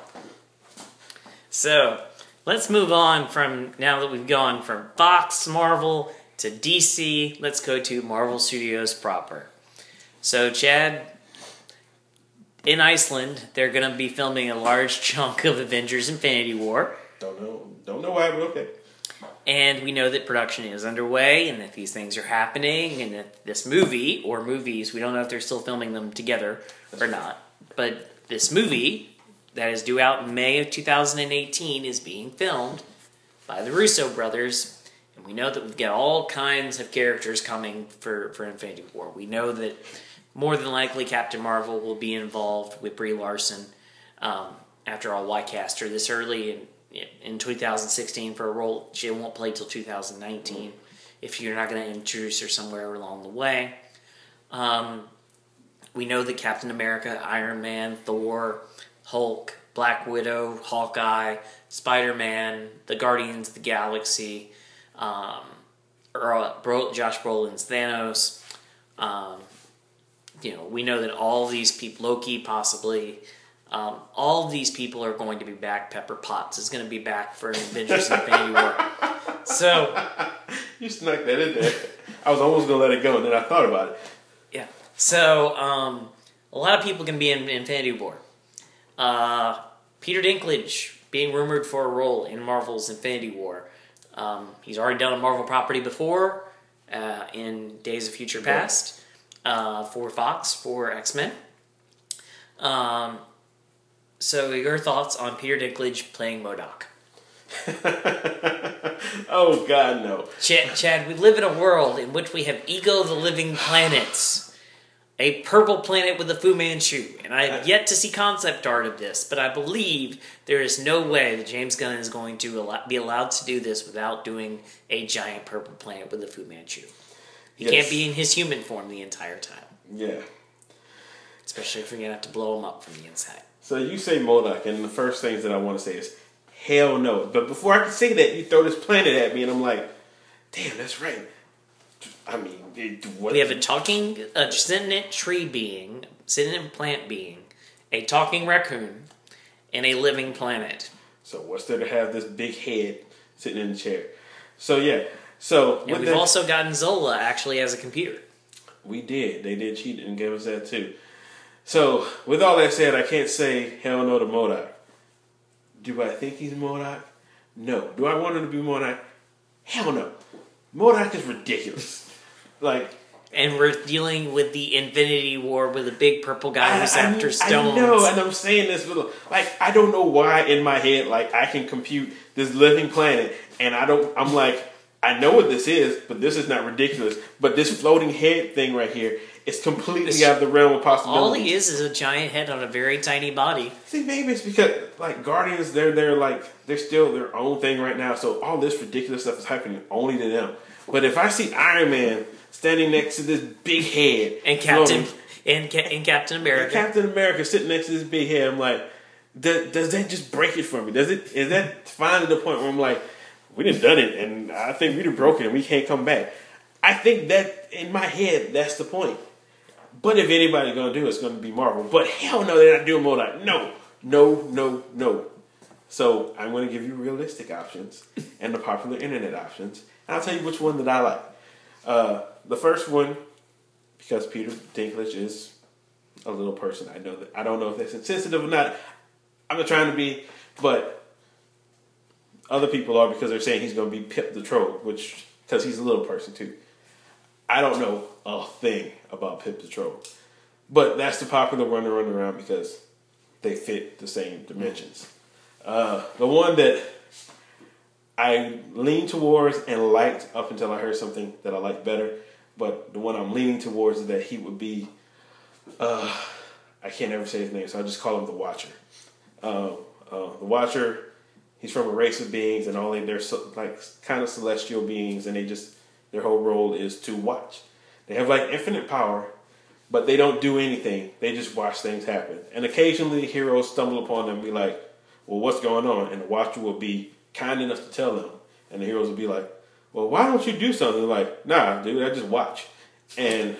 So let's move on from now that we've gone from Fox, Marvel to D C. Let's go to Marvel Studios proper. So, Chad, in Iceland, they're going to be filming a large chunk of Avengers Infinity War. Don't know. Don't know why, but okay. And we know that production is underway and that these things are happening and that this movie, or movies, we don't know if they're still filming them together or not, but this movie that is due out in May of two thousand eighteen is being filmed by the Russo brothers. And we know that we've got all kinds of characters coming for, for Infinity War. We know that more than likely Captain Marvel will be involved with Brie Larson. Um, after all, why cast her this early in, in two thousand sixteen for a role she won't play till two thousand nineteen if you're not going to introduce her somewhere along the way. Um, we know that Captain America, Iron Man, Thor, Hulk, Black Widow, Hawkeye, Spider-Man, the Guardians of the Galaxy, um, or, Bro, Josh Brolin's Thanos. Um, you know, we know that all these people, Loki possibly, um, all of these people are going to be back. Pepper Potts is going to be back for Avengers Infinity War. So You snuck that in there. I was almost going to let it go, and then I thought about it. yeah, so um, a lot of people can be in Infinity War. Uh, Peter Dinklage being rumored for a role in Marvel's Infinity War. Um, he's already done a Marvel property before uh, in Days of Future Past uh, for Fox for X-Men. Um, so your thoughts on Peter Dinklage playing MODOK? Oh, God, no. Chad, Chad, we live in a world in which we have Ego the Living Planets. a purple planet with a Fu Manchu. And I have yet to see concept art of this, but I believe there is no way that James Gunn is going to allow, be allowed to do this without doing a giant purple planet with a Fu Manchu. He yes. can't be in his human form the entire time. Yeah. Especially if you're going to have to blow him up from the inside. So you say MODOK, and the first things that I want to say is, hell no. But before I can say that, you throw this planet at me, and I'm like, damn, that's right. I mean, it, what? We have a talking, a sentient tree being, sentient plant being, a talking raccoon, and a living planet. So what's there to have this big head sitting in the chair? So yeah, so and we've that, also gotten Zola actually as a computer. We did. They did cheat and give us that too. So with all that said, I can't say hell no to MODOK. Do I think he's MODOK? No. Do I want him to be MODOK? Hell no. MODOK is ridiculous. Like, and we're dealing with the Infinity War with a big purple guy who's I, after I, stones. I know, and I'm saying this, but like, I don't know why in my head, like, I can compute this living planet, and I don't. I'm like, I know what this is, but this is not ridiculous. But this floating head thing right here is completely it's, out of the realm of possibility. All he is is a giant head on a very tiny body. See, maybe it's because like Guardians, they're they're like they're still their own thing right now. So all this ridiculous stuff is happening only to them. But if I see Iron Man standing next to this big head, and Captain and, and Captain America, and Captain America sitting next to this big head, I'm like, does, does that just break it for me? Does it? Is that finally the point where I'm like, we done done it, and I think we done broken it, and we can't come back. I think that in my head, that's the point. But if anybody's gonna do it, it's gonna be Marvel. But hell no, they're not doing MODOK. No, no, no, no. So I'm gonna give you realistic options and the popular internet options. And I'll tell you which one that I like. Uh, the first one, because Peter Dinklage is a little person. I know that. I don't know if that's insensitive or not. I'm not trying to be, but other people are because they're saying he's going to be Pip the Troll, which because he's a little person too. I don't know a thing about Pip the Troll, but that's the popular one to run around because they fit the same dimensions. Uh, the one that I leaned towards and liked up until I heard something that I liked better. But the one I'm leaning towards is that he would be, uh, I can't ever say his name, so I'll just call him the Watcher. Uh, uh, the Watcher, he's from a race of beings, and all they, they're so, like kind of celestial beings, and they just, their whole role is to watch. They have like infinite power, but they don't do anything. They just watch things happen. And occasionally heroes stumble upon them and be like, well, what's going on? And the Watcher will be kind enough to tell them, and the heroes will be like, well, why don't you do something? They're like, nah, dude, I just watch. And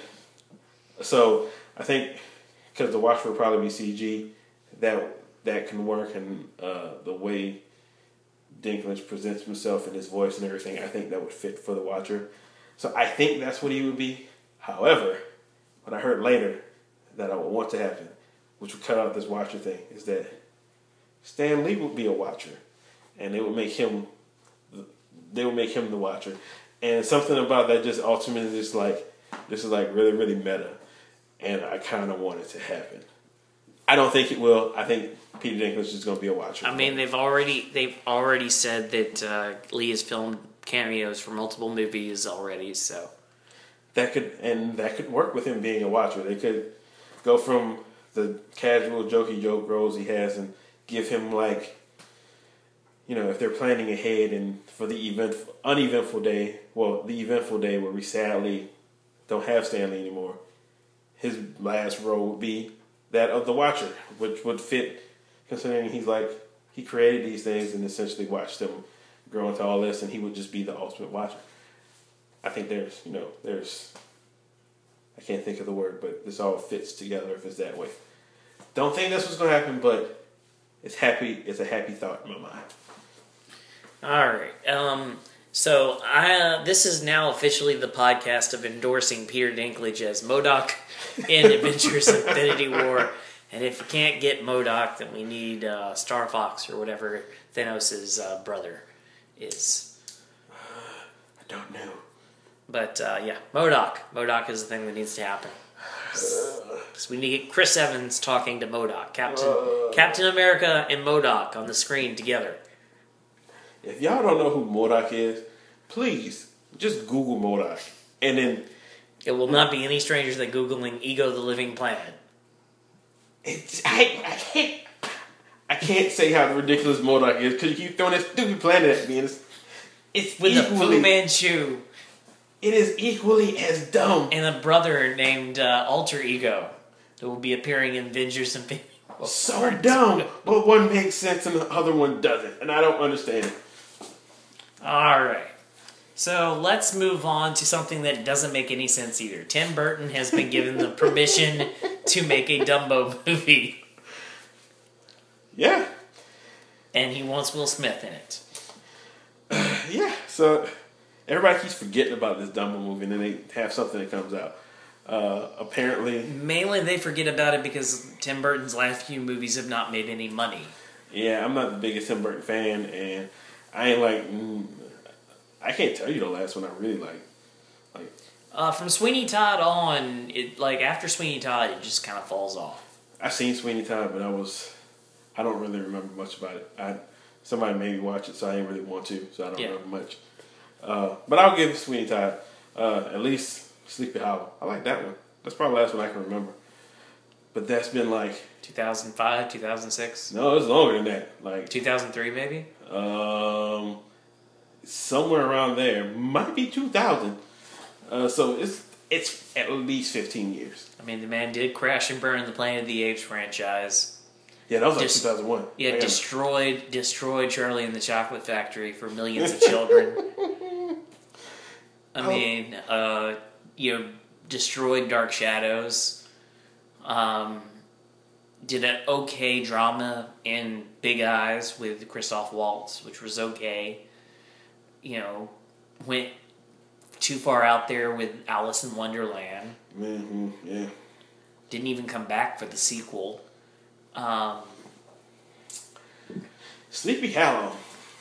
so I think because the Watcher will probably be C G, that that can work, and uh, the way Dinklage presents himself and his voice and everything, I think that would fit for the Watcher. So I think that's what he would be. However, what I heard later that I would want to happen, which would cut out this Watcher thing, is that Stan Lee would be a Watcher. And they would make him, they would make him the Watcher, and something about that just ultimately just like this is like really really meta, and I kind of want it to happen. I don't think it will. I think Peter Dinklage is going to be a Watcher. I mean, they've already they've already said that uh, Lee has filmed cameos for multiple movies already, so that could and that could work with him being a Watcher. They could go from the casual jokey joke roles he has and give him like. You know, if they're planning ahead and for the event, uneventful day, well, the eventful day where we sadly don't have Stanley anymore, his last role would be that of the Watcher, which would fit considering he's like, he created these things and essentially watched them grow into all this, and he would just be the ultimate Watcher. I think there's, you know, there's, I can't think of the word, but this all fits together if it's that way. Don't think that's what's going to happen, but it's happy, it's a happy thought in my mind. All right. Um, so I, uh, this is now officially the podcast of endorsing Peter Dinklage as MODOK in Avengers Infinity War. And if we can't get MODOK, then we need uh, Star Fox or whatever Thanos' uh, brother is. I don't know. But uh, yeah, MODOK. MODOK is the thing that needs to happen. So we need to get Chris Evans talking to MODOK. Captain, uh, Captain America and MODOK on the screen together. If y'all don't know who MODOK is, please just Google MODOK. And then It will not be any stranger than Googling Ego the Living Planet. It's, I, I can't I can't say how ridiculous MODOK is because you keep throwing that stupid planet at me and it's, it's With equally, a Fu Manchu. It is equally as dumb. And a brother named uh, Alter Ego that will be appearing in Avengers Infinity War. So dumb, but one makes sense and the other one doesn't, and I don't understand it. All right. So let's move on to something that doesn't make any sense either. Tim Burton has been given the permission to make a Dumbo movie. Yeah. And he wants Will Smith in it. Yeah, so everybody keeps forgetting about this Dumbo movie, and then they have something that comes out. Uh, apparently... Mainly they forget about it because Tim Burton's last few movies have not made any money. Yeah, I'm not the biggest Tim Burton fan, and I ain't like... Mm, I can't tell you the last one I really like. Like, uh, from Sweeney Todd on, it like after Sweeney Todd, it just kind of falls off. I seen Sweeney Todd, but I was, I don't really remember much about it. I somebody made me watch it, so I didn't really want to, so I don't yeah. remember much. Uh, but I'll give Sweeney Todd uh, at least Sleepy Hollow. I like that one. That's probably the last one I can remember. But that's been like two thousand five, two thousand six. No, it's longer than that. Like two thousand three, maybe. Um. Somewhere around there, might be two thousand. Uh, so it's it's at least fifteen years. I mean, the man did crash and burn the Planet of the Apes franchise. Yeah, that was like Des- two thousand one. Yeah, I destroyed am. destroyed Charlie and the Chocolate Factory for millions of children. I mean, uh, you know, destroyed Dark Shadows. Um, did an okay drama in Big Eyes with Christoph Waltz, which was okay. You know, went too far out there with Alice in Wonderland. Mm-hmm, yeah. Didn't even come back for the sequel. Um, Sleepy Hollow.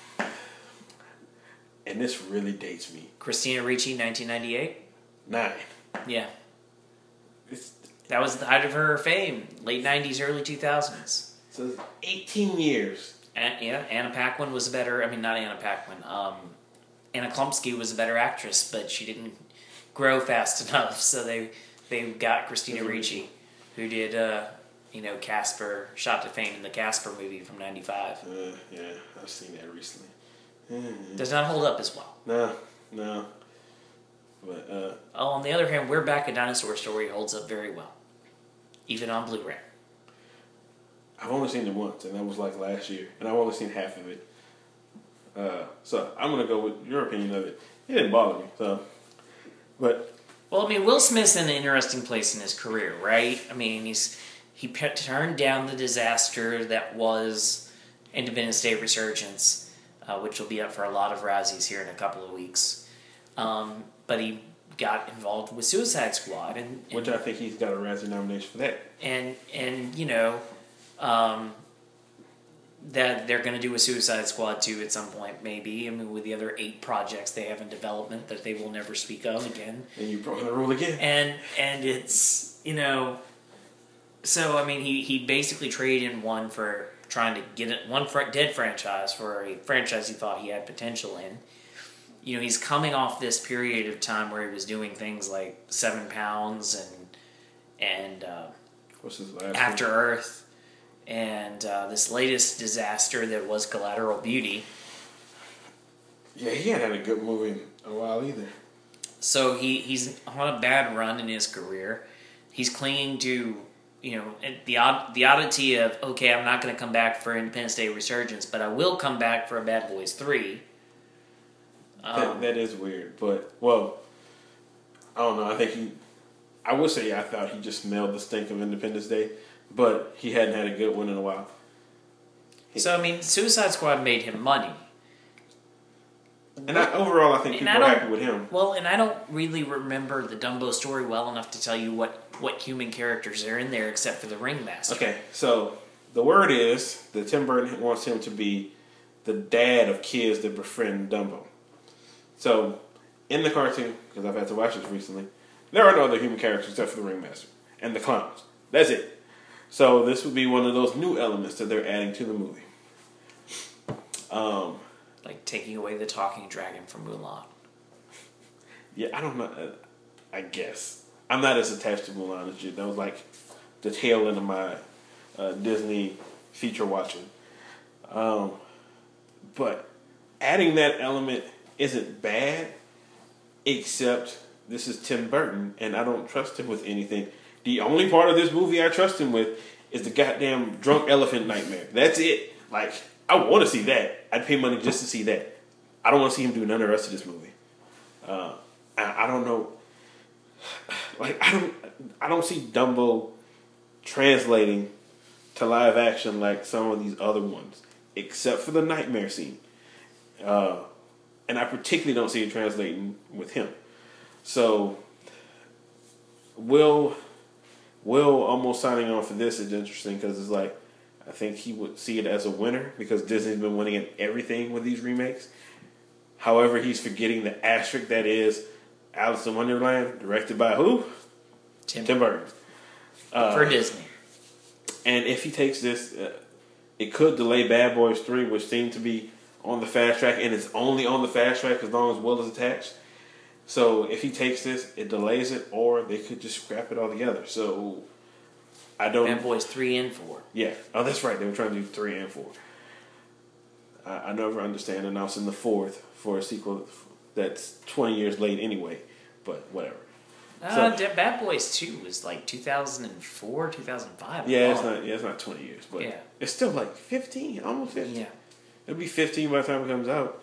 And this really dates me. Christina Ricci, nineteen ninety-eight? Nine. Yeah. It's, that was the height of her fame. Late nineties, early two thousands. So eighteen years. And, yeah, Anna Paquin was a better... I mean, not Anna Paquin. Um... Anna Klumsky was a better actress, but she didn't grow fast enough, so they they got Christina Ricci, who did, uh, you know, Casper, Shot to Fame in the Casper movie from ninety-five. Uh, yeah, I've seen that recently. Mm-hmm. Does not hold up as well. No, no. But, uh... Oh, on the other hand, We're Back, A Dinosaur Story holds up very well, even on Blu-ray. I've only seen it once, and that was like last year, and I've only seen half of it. Uh, so I'm gonna go with your opinion of it. It didn't bother me, so. But well, I mean, Will Smith's in an interesting place in his career, right? I mean, he's he p- turned down the disaster that was Independence Day Resurgence, uh, which will be up for a lot of Razzies here in a couple of weeks. Um, but he got involved with Suicide Squad, and, and which I think he's got a Razzie nomination for that. And and you know. Um, that they're going to do a Suicide Squad two at some point, maybe. I mean, with the other eight projects they have in development that they will never speak of again. And you broke the rule again. And and it's, you know, so, I mean, he, he basically traded in one for trying to get it, one fr- dead franchise for a franchise he thought he had potential in. You know, he's coming off this period of time where he was doing things like Seven Pounds and, and uh, What's his last After one? Earth. And uh, this latest disaster that was Collateral Beauty. Yeah, he hadn't had a good movie in a while either. So he, he's on a bad run in his career. He's clinging to, you know, the odd, the oddity of, okay, I'm not going to come back for Independence Day Resurgence, but I will come back for a Bad Boys three. Um, that, that is weird, but, well, I don't know. I think he, I would say I thought he just smelled the stink of Independence Day. But he hadn't had a good one in a while. He, so, I mean, Suicide Squad made him money. And I, overall, I think and people I are happy with him. Well, and I don't really remember the Dumbo story well enough to tell you what, what human characters are in there except for the Ringmaster. Okay, so the word is that Tim Burton wants him to be the dad of kids that befriend Dumbo. So, in the cartoon, because I've had to watch this recently, there are no other human characters except for the Ringmaster and the clowns. That's it. So this would be one of those new elements that they're adding to the movie. Um, like taking away the talking dragon from Mulan. Yeah, I don't know. I guess. I'm not as attached to Mulan as you. That was like the tail end of my uh, Disney feature watching. Um, but adding that element isn't bad, except this is Tim Burton, and I don't trust him with anything. The only part of this movie I trust him with is the goddamn drunk elephant nightmare. That's it. Like, I want to see that. I'd pay money just to see that. I don't want to see him do none of the rest of this movie. Uh, I, I don't know. Like, I don't, I don't see Dumbo translating to live action like some of these other ones, except for the nightmare scene. Uh, and I particularly don't see it translating with him. So, Will, Will almost signing on for this is interesting because it's like, I think he would see it as a winner because Disney's been winning at everything with these remakes. However, he's forgetting the asterisk that is Alice in Wonderland, directed by who? Tim, Tim Burton. Uh, for Disney. And if he takes this, uh, it could delay Bad Boys three, which seemed to be on the fast track, and it's only on the fast track as long as Will is attached. So if he takes this, it delays it, or they could just scrap it altogether. So I don't. Bad Boys three and four. Yeah. Oh, that's right. They were trying to do three and four. I, I never understand announcing the fourth for a sequel that's twenty years late anyway. But whatever. Uh, So- Bad Boys two was like two thousand four, two thousand five. Yeah, it's not. Yeah, it's not twenty years, but Yeah. it's still like fifteen, almost fifteen. Yeah. It'll be fifteen by the time it comes out.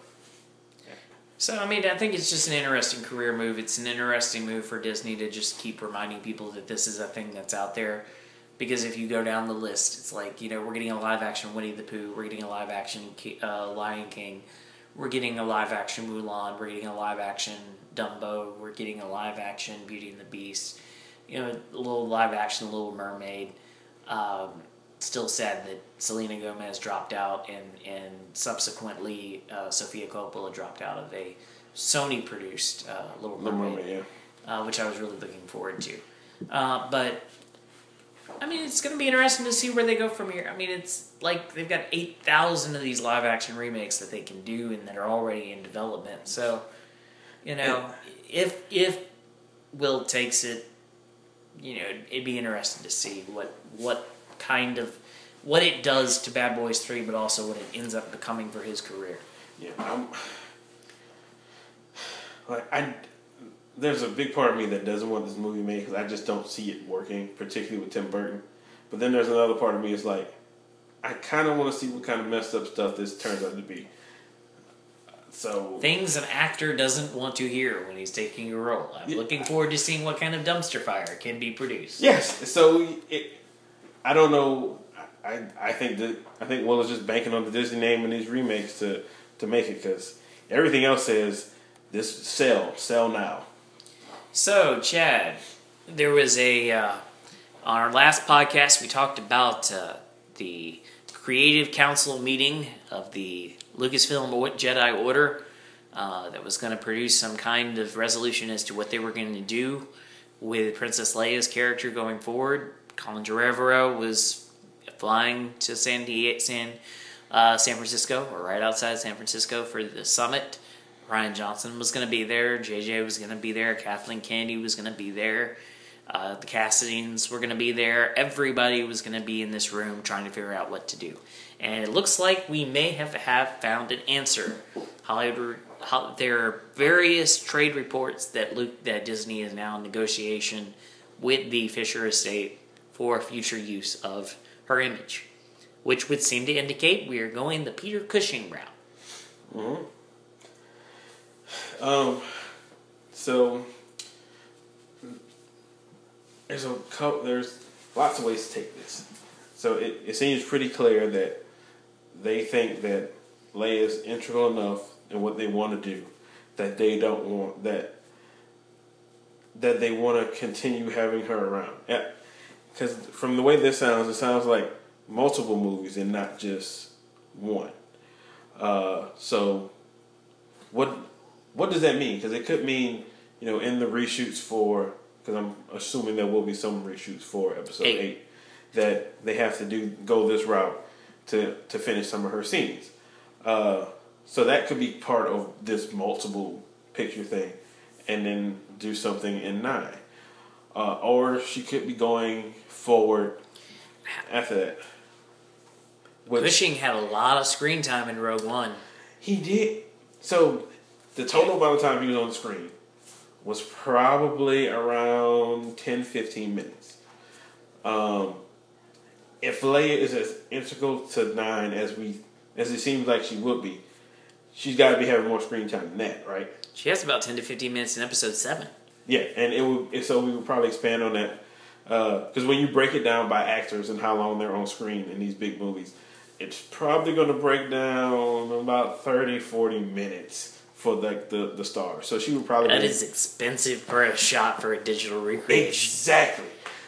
So, I mean, I think it's just an interesting career move. It's an interesting move for Disney to just keep reminding people that this is a thing that's out there. Because if you go down the list, it's like, you know, we're getting a live-action Winnie the Pooh. We're getting a live-action uh, Lion King. We're getting a live-action Mulan. We're getting a live-action Dumbo. We're getting a live-action Beauty and the Beast. You know, a little live-action Little Mermaid. Um, still sad that Selena Gomez dropped out and, and subsequently uh, Sofia Coppola dropped out of a Sony-produced uh, Little Mermaid, Little Mermaid, yeah. uh, which I was really looking forward to. Uh, but, I mean, it's going to be interesting to see where they go from here. I mean, it's like they've got eight thousand of these live-action remakes that they can do and that are already in development. So, you know, if if Will takes it, you know, it'd be interesting to see what what kind of what it does to Bad Boys three, but also what it ends up becoming for his career. Yeah, I'm, like I, there's a big part of me that doesn't want this movie made because I just don't see it working, particularly with Tim Burton. But then there's another part of me is like, I kind of want to see what kind of messed up stuff this turns out to be. So Things an actor doesn't want to hear when he's taking a role. I'm Yeah. looking forward to seeing what kind of dumpster fire can be produced. yes, so it, I don't know. I I think that I think Will is just banking on the Disney name and these remakes to to make it because everything else says this sell sell now. So, Chad, there was a uh, on our last podcast we talked about uh, the Creative Council meeting of the Lucasfilm Jedi Order uh, that was going to produce some kind of resolution as to what they were going to do with Princess Leia's character going forward. Colin Trevorrow was flying to San Diego, San uh, San Francisco, or right outside San Francisco for the summit. Ryan Johnson was going to be there. J J was going to be there. Kathleen Kennedy was going to be there. Uh, the Cassidines were going to be there. Everybody was going to be in this room trying to figure out what to do. And it looks like we may have, have found an answer. However, how, there are various trade reports that Luke, that Disney is now in negotiation with the Fisher estate for future use of her image, which would seem to indicate we are going the Peter Cushing route. Mm-hmm. Um, so there's a couple, there's lots of ways to take this. So it, it seems pretty clear that they think that Leia is integral enough in what they want to do that they don't want that that they want to continue having her around. Yeah, because from the way this sounds, it sounds like multiple movies and not just one. Uh, so what what does that mean? Because it could mean, you know, in the reshoots for, because I'm assuming there will be some reshoots for episode eight. eight, that they have to do go this route to to finish some of her scenes. Uh, so that could be part of this multiple picture thing. and then do something in nine. Uh, or she could be going forward after that. Which, Cushing had a lot of screen time in Rogue One. He did. So the total amount of time he was on the screen was probably around ten, fifteen minutes. Um, if Leia is as integral to nine as we as it seems like she would be, she's got to be having more screen time than that, right? She has about ten to fifteen minutes in episode seven. Yeah, and it would. So we would probably expand on that because uh, when you break it down by actors and how long they're on screen in these big movies, it's probably going to break down about thirty, forty minutes for like the, the star. So she would probably... That be, is expensive per a shot for a digital recreation. Exactly.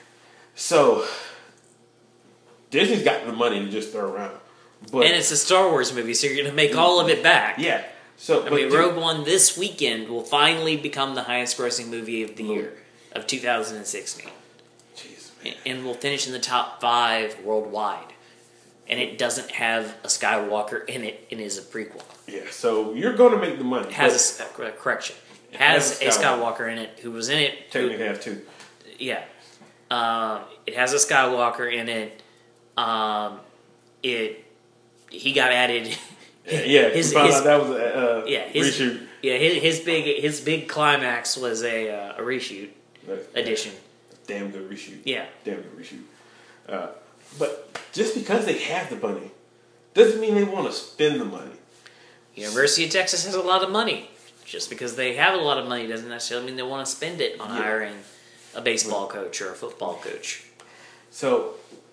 So Disney's got the money to just throw around. But, and it's a Star Wars movie, so you're going to make all of it back. Yeah. So I mean, Rogue One this weekend will finally become the highest grossing movie of the year of two thousand sixteen. Jeez, man. And will finish in the top five worldwide. And it doesn't have a Skywalker in it and is a prequel. Yeah, so you're going to make the money. It has a, a correction. It has, has a Skywalker. Skywalker in it who was in it. Technically who, have two. Yeah. Um, it has a Skywalker in it. Um, it he got added. Yeah, his, found his, out that was a uh, yeah, his, reshoot. Yeah, his, his big his big climax was a uh, a reshoot That's, edition. Damn good reshoot. Yeah, damn good reshoot. Uh, but just because they have the money doesn't mean they want to spend the money. University of Texas has a lot of money. Just because they have a lot of money doesn't necessarily mean they want to spend it on yeah. hiring a baseball coach or a football coach. So,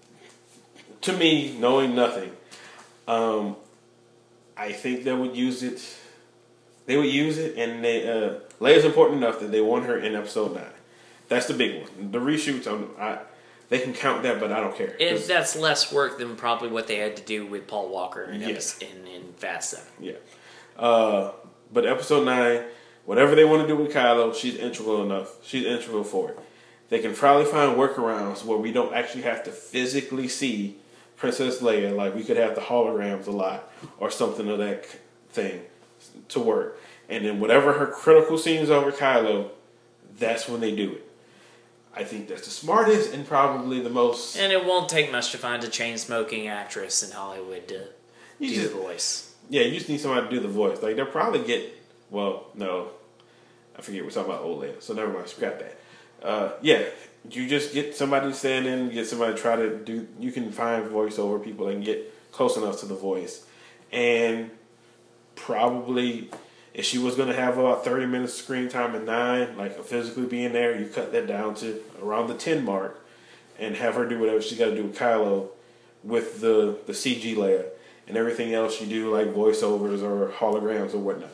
to me, knowing nothing, um, I think they would use it. They would use it, and they uh, Leia's important enough that they want her in episode nine. That's the big one. The reshoots, on I, they can count that, but I don't care. And that's less work than probably what they had to do with Paul Walker in, yes. in, in Fast Seven. Yeah, uh, but episode nine, whatever they want to do with Kylo, she's integral enough. She's integral for it. They can probably find workarounds where we don't actually have to physically see Princess Leia, like we could have the holograms a lot or something of that thing to work. And then whatever her critical scenes over Kylo, that's when they do it. I think that's the smartest and probably the most... And it won't take much to find a chain-smoking actress in Hollywood to you do just, the voice. Yeah, you just need somebody to do the voice. Like, they'll probably get... Well, no. I forget we're talking about old Leia, so never mind, scrap that. Uh, yeah, you just get somebody to stand in, get somebody to try to do... You can find voiceover people and get close enough to the voice. And probably... If she was going to have about thirty minutes screen time at nine, like physically being there, you cut that down to around the ten mark and have her do whatever she's got to do with Kylo with the, the C G Leia and everything else you do, like voiceovers or holograms or whatnot.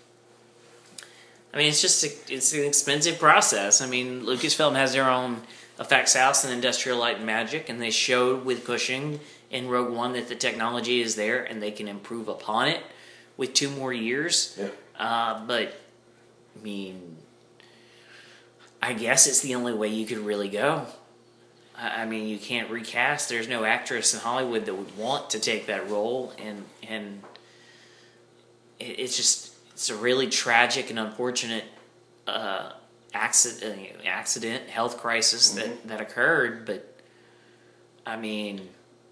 I mean, it's just a, it's an expensive process. I mean, Lucasfilm has their own effects house and Industrial Light and Magic, and they showed with Cushing in Rogue One that the technology is there and they can improve upon it with two more years. Yeah. Uh, but, I mean, I guess it's the only way you could really go. I, I mean, you can't recast. There's no actress in Hollywood that would want to take that role, and and it, it's just it's a really tragic and unfortunate uh, accident, accident, health crisis mm-hmm. that, that occurred. But, I mean,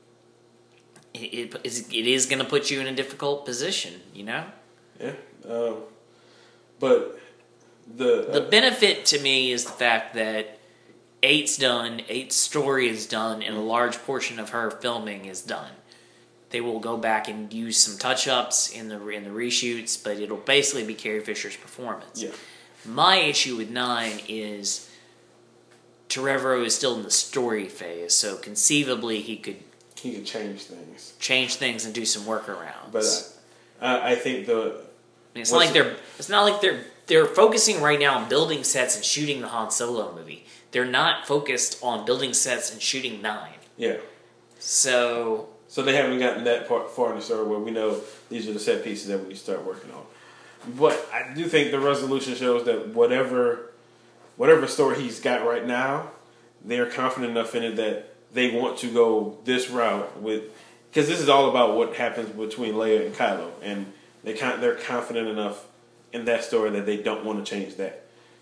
it it is, it is going to put you in a difficult position, you know? Yeah. Um, but the... Uh, the benefit to me is the fact that eight's done, eight's story is done, and a large portion of her filming is done. They will go back and use some touch-ups in the in the reshoots, but it'll basically be Carrie Fisher's performance. Yeah. My issue with nine is Trevorrow is still in the story phase, so conceivably he could... He could change things. Change things and do some workarounds. But I, I think the... It's not like they're. It's not like they're. They're focusing right now on building sets and shooting the Han Solo movie. They're not focused on building sets and shooting nine. Yeah. So. So they haven't gotten that part far in the story where we know these are the set pieces that we start working on. But I do think the resolution shows that whatever, whatever story he's got right now, they are confident enough in it that they want to go this route with, because this is all about what happens between Leia and Kylo, and. They they're confident enough in that story that they don't want to change that.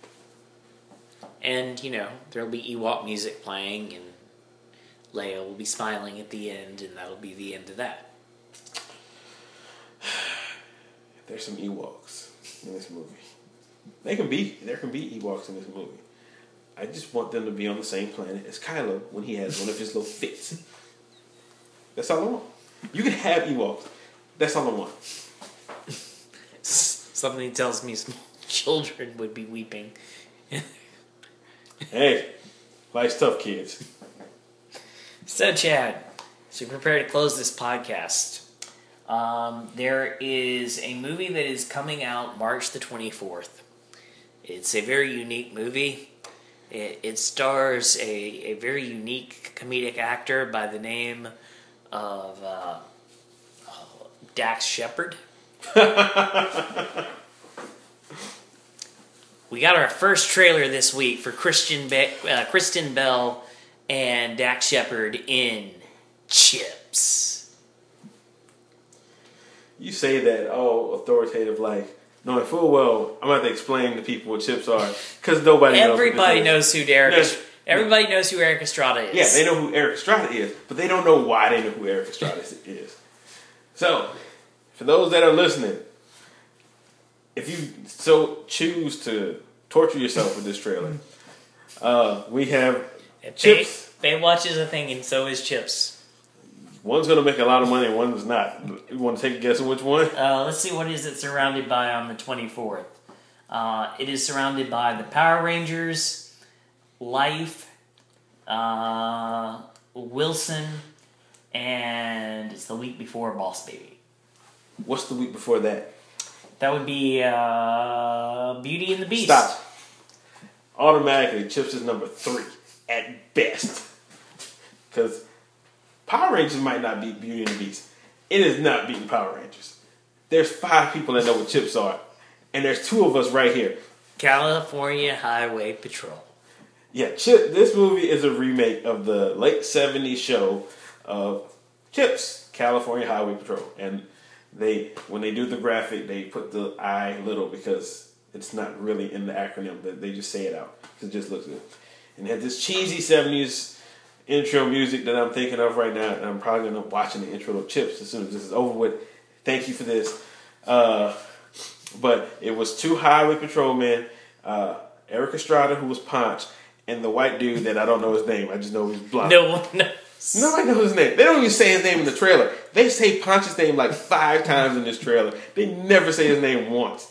and, you know, there'll be Ewok music playing, and Leia will be smiling at the end, and that'll be the end of that. There's some Ewoks in this movie. They can be. There can be Ewoks in this movie. I just want them to be on the same planet as Kylo when he has one of his little fits. That's all I want. You can have Ewoks. That's all I want. Something tells me small children would be weeping. Hey, life's tough, kids. So, Chad, as we prepare to close this podcast, um, there is a movie that is coming out March the twenty-fourth. It's a very unique movie. It, it stars a, a very unique comedic actor by the name of uh, Dax Shepard. We got our first trailer this week for Christian Be- uh, Kristen Bell and Dax Shepard in Chips. You say that all authoritative, like, knowing full well, I'm going to have to explain to people what Chips are, because nobody knows. Everybody knows who Eric. No. Everybody knows who Eric Estrada is. Yeah, they know who Eric Estrada is, but they don't know why they know who Eric Estrada is. So, for those that are listening, if you so choose to torture yourself with this trailer, uh, we have If Chips. Bay, Baywatch is a thing, and so is Chips. One's going to make a lot of money, and one's not. You want to take a guess on which one? Uh, let's see what is it surrounded by on the twenty-fourth. Uh, it is surrounded by the Power Rangers, Life, uh, Wilson, and it's the week before Boss Baby. What's the week before that? That would be uh, Beauty and the Beast. Stop. Automatically, Chips is number three at best. Because Power Rangers might not beat Beauty and the Beast. It is not beating Power Rangers. There's five people that know what Chips are. And there's two of us right here. California Highway Patrol. Yeah, Chip. This movie is a remake of the late seventies show of Chips, California Highway Patrol. And they, when they do the graphic, they put the I little because it's not really in the acronym. They just say it out because it just looks good. And it had this cheesy seventies intro music that I'm thinking of right now. And I'm probably going to watching the intro of Chips as soon as this is over with. Thank you for this. Uh, but it was two highway patrolmen, uh, Eric Estrada, who was Ponch, and the white dude that I don't know his name. I just know he's blind. No one knows. Nobody knows his name. They don't even say his name in the trailer. They say Ponch's name like five times in this trailer. They never say his name once.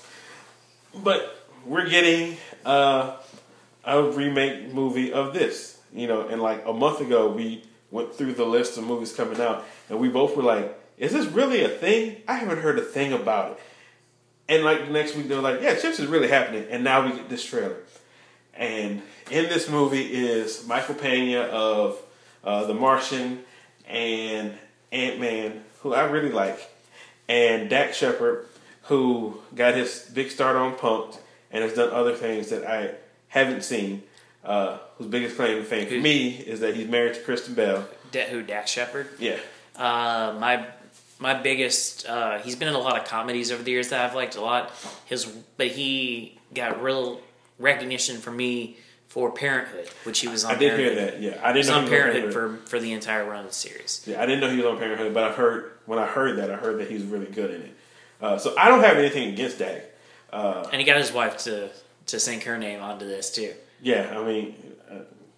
But we're getting uh, a remake movie of this. You know, and like a month ago, we went through the list of movies coming out, and we both were like, is this really a thing? I haven't heard a thing about it. And like the next week, they were like, yeah, Chips is really happening. And now we get this trailer. And in this movie is Michael Pena of uh, The Martian and Ant-Man, who I really like, and Dax Shepard, who got his big start on Punk'd and has done other things that I haven't seen. Uh, whose biggest claim to fame for me is that he's married to Kristen Bell. Da- who, Dax Shepard? Yeah. Uh, my my biggest, uh, he's been in a lot of comedies over the years that I've liked a lot. His, but he got real recognition for me for Parenthood, which he was on. I did Parenthood. hear that. Yeah, I didn't he was know on he was Parenthood, on Parenthood for for the entire run of the series. Yeah, I didn't know he was on Parenthood, but I heard when I heard that, I heard that he's really good in it. Uh, so I don't have anything against Dax. Uh, and he got his wife to to sink her name onto this too. Yeah, I mean, uh,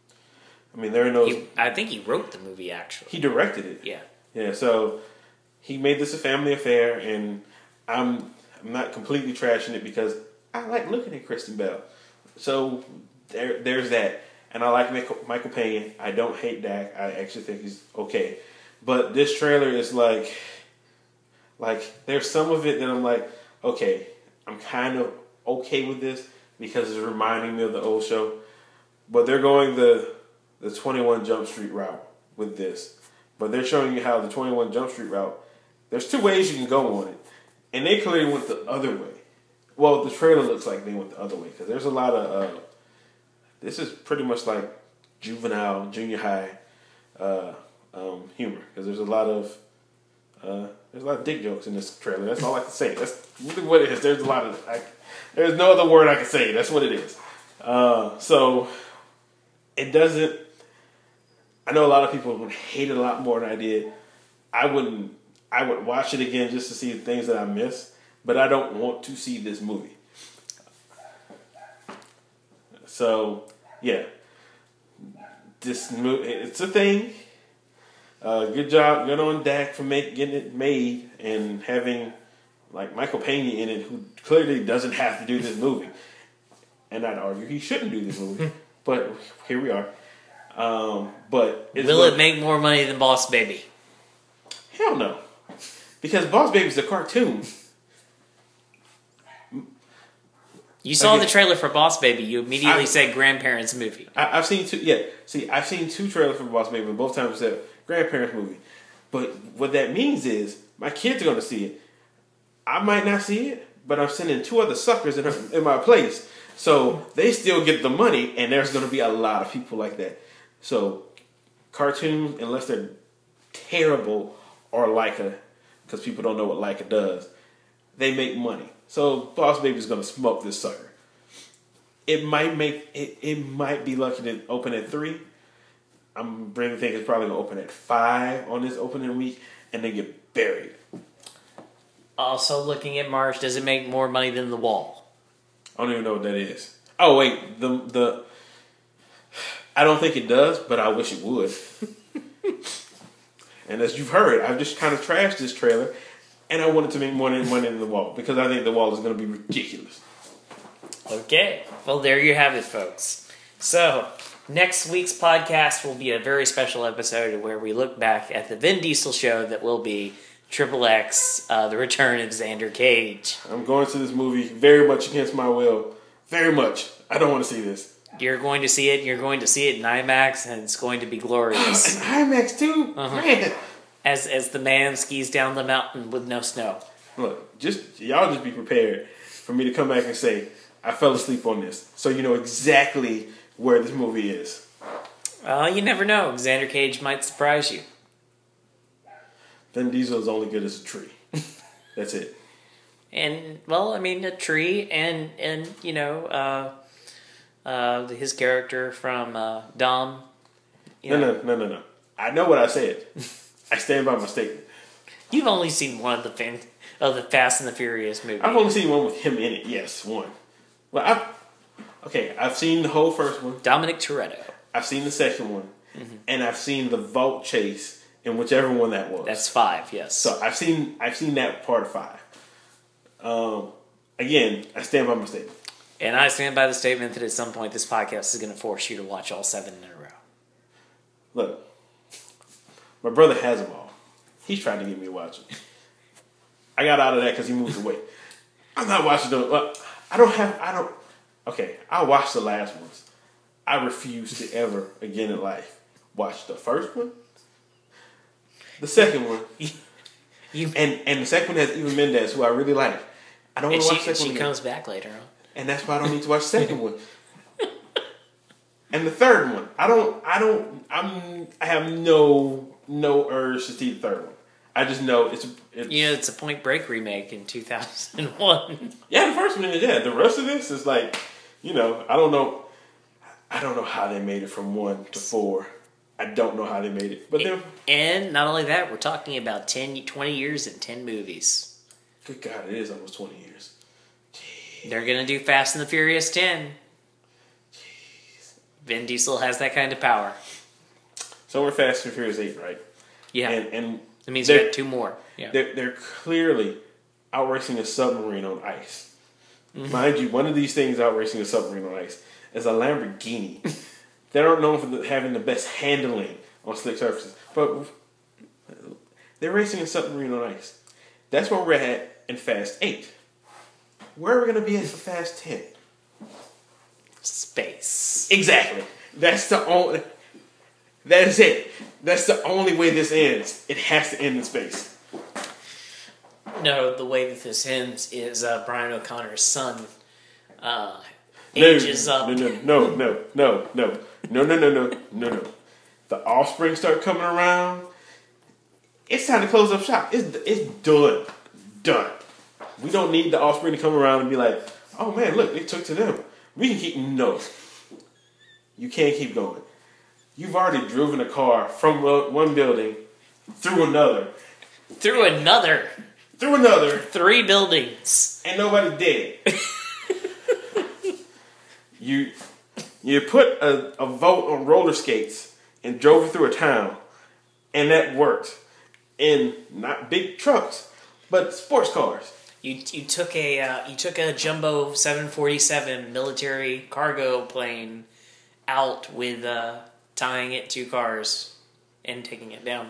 I mean, there are no. He, I think he wrote the movie actually. He directed it. Yeah. Yeah. So he made this a family affair, and I'm I'm not completely trashing it because I like looking at Kristen Bell. So there there's that, and I like Michael, Michael Pena. I don't hate Dak. I actually think he's okay, but this trailer is like, like there's some of it that I'm like, okay, I'm kind of okay with this because it's reminding me of the old show, but they're going the the twenty-one Jump Street route with this. But they're showing you how the twenty-one Jump Street route, there's two ways you can go on it. And they clearly went the other way. Well, the trailer looks like they went the other way because there's a lot of, uh, this is pretty much like juvenile, junior high uh, um, humor. Because there's a lot of, uh, there's a lot of dick jokes in this trailer. That's all I can say. That's really what it is. There's a lot of, I, there's no other word I can say. That's what it is. Uh, so it doesn't. I know a lot of people would hate it a lot more than I did. I wouldn't. I would watch it again just to see the things that I missed, but I don't want to see this movie. So, yeah, this movie, it's a thing. Uh, good job, good on Dak for make, getting it made and having like Michael Pena in it, who clearly doesn't have to do this movie. And I'd argue he shouldn't do this movie, but here we are. Um, but it's will what, it make more money than Boss Baby? Hell no, because Boss Baby's a cartoon. You saw Okay. the trailer for Boss Baby. You immediately I- said grandparents movie. I, I've seen two. Yeah, see, I've seen two trailers for Boss Baby, and both times said grandparents movie. But what that means is my kids are going to see it. I might not see it, but I'm sending two other suckers in, her, in my place, so they still get the money. And there's going to be a lot of people like that. So cartoons, unless they're terrible or Leica, because people don't know what Leica does, they make money. So Boss Baby's going to smoke this sucker. It might make it. It might be lucky to open at three. I'm really thinking it's probably gonna open at five on this opening week, and then get buried. Also, looking at March, does it make more money than The Wall? I don't even know what that is. Oh wait, the the. I don't think it does, but I wish it would. And as you've heard, I've just kind of trashed this trailer, and I wanted to make more than money than The Wall because I think The Wall is going to be ridiculous. Okay. Well, there you have it, folks. So, next week's podcast will be a very special episode where we look back at the Vin Diesel show that will be Triple X, uh, The Return of Xander Cage. I'm going to this movie very much against my will. Very much. I don't want to see this. You're going to see it, you're going to see it in IMAX, and it's going to be glorious. An IMAX too? Uh-huh. Man. As as the man skis down the mountain with no snow. Look, just y'all just be prepared for me to come back and say, I fell asleep on this. So you know exactly where this movie is. Well, you never know. Xander Cage might surprise you. Vin Diesel is only good as a tree. That's it. And, well, I mean, a tree and, and you know, uh, uh, his character from uh, Dom. You No, know. no, no, no, no. I know what I said. I stand by my statement. You've only seen one of the fin- of the Fast and the Furious movies. I've only seen one with him in it. Yes, one. Well, I've okay. I've seen the whole first one. Dominic Toretto. I've seen the second one, mm-hmm. and I've seen the vault chase in whichever one that was. That's five, yes. So I've seen I've seen that part of five. Um, again, I stand by my statement. And I stand by the statement that at some point this podcast is going to force you to watch all seven in a row. Look, my brother has them all. He's trying to get me to watch them. I got out of that because he moved away. I'm not watching them. Well, I don't have. I don't. Okay, I watched the last ones. I refuse to ever again in life watch the first one, the second one, You, and and the second one has Eva Mendes, who I really like. I don't and want to she, watch the second she one again. comes back later on. And that's why I don't need to watch the second one. And the third one, I don't, I don't, I'm, I have no, no urge to see the third one. I just know it's, it's You know, it's a Point Break remake in two thousand one. yeah, the first one is, yeah. The rest of this is like, you know, I don't know, I don't know how they made it from one to four. I don't know how they made it, but then, And not only that, we're talking about ten, twenty years and ten movies. good God, it is almost twenty years. They're going to do Fast and the Furious ten. Vin Diesel has that kind of power. So we're Fast and Furious eight, right? Yeah. And and that means we they're- got two more. Yeah. They're, they're clearly outracing a submarine on ice. Mm-hmm. Mind you, one of these things outracing a submarine on ice is a Lamborghini. They aren't known for the, having the best handling on slick surfaces, but they're racing a submarine on ice. That's where we're at in Fast eight. Where are we going to be at for Fast ten? Space. Exactly. That's the only... That is it. That's the only way this ends. It has to end in space. No, the way that this ends is uh, Brian O'Connor's son uh, No, ages up. no, no, no, no, no, no, no, no, no, no, no, no. The offspring start coming around. It's time to close up shop. It's it's done, done. We don't need the offspring to come around and be like, oh man, look, they took to them. We can keep no. You can't keep going. You've already driven a car from one building through another. Through another. Through another. Three buildings. And nobody dead. you you put a, a vote on roller skates and drove it through a town. And that worked. In not big trucks, but sports cars. You you took a uh, you took a jumbo seven forty-seven military cargo plane out with uh, tying it to cars and taking it down.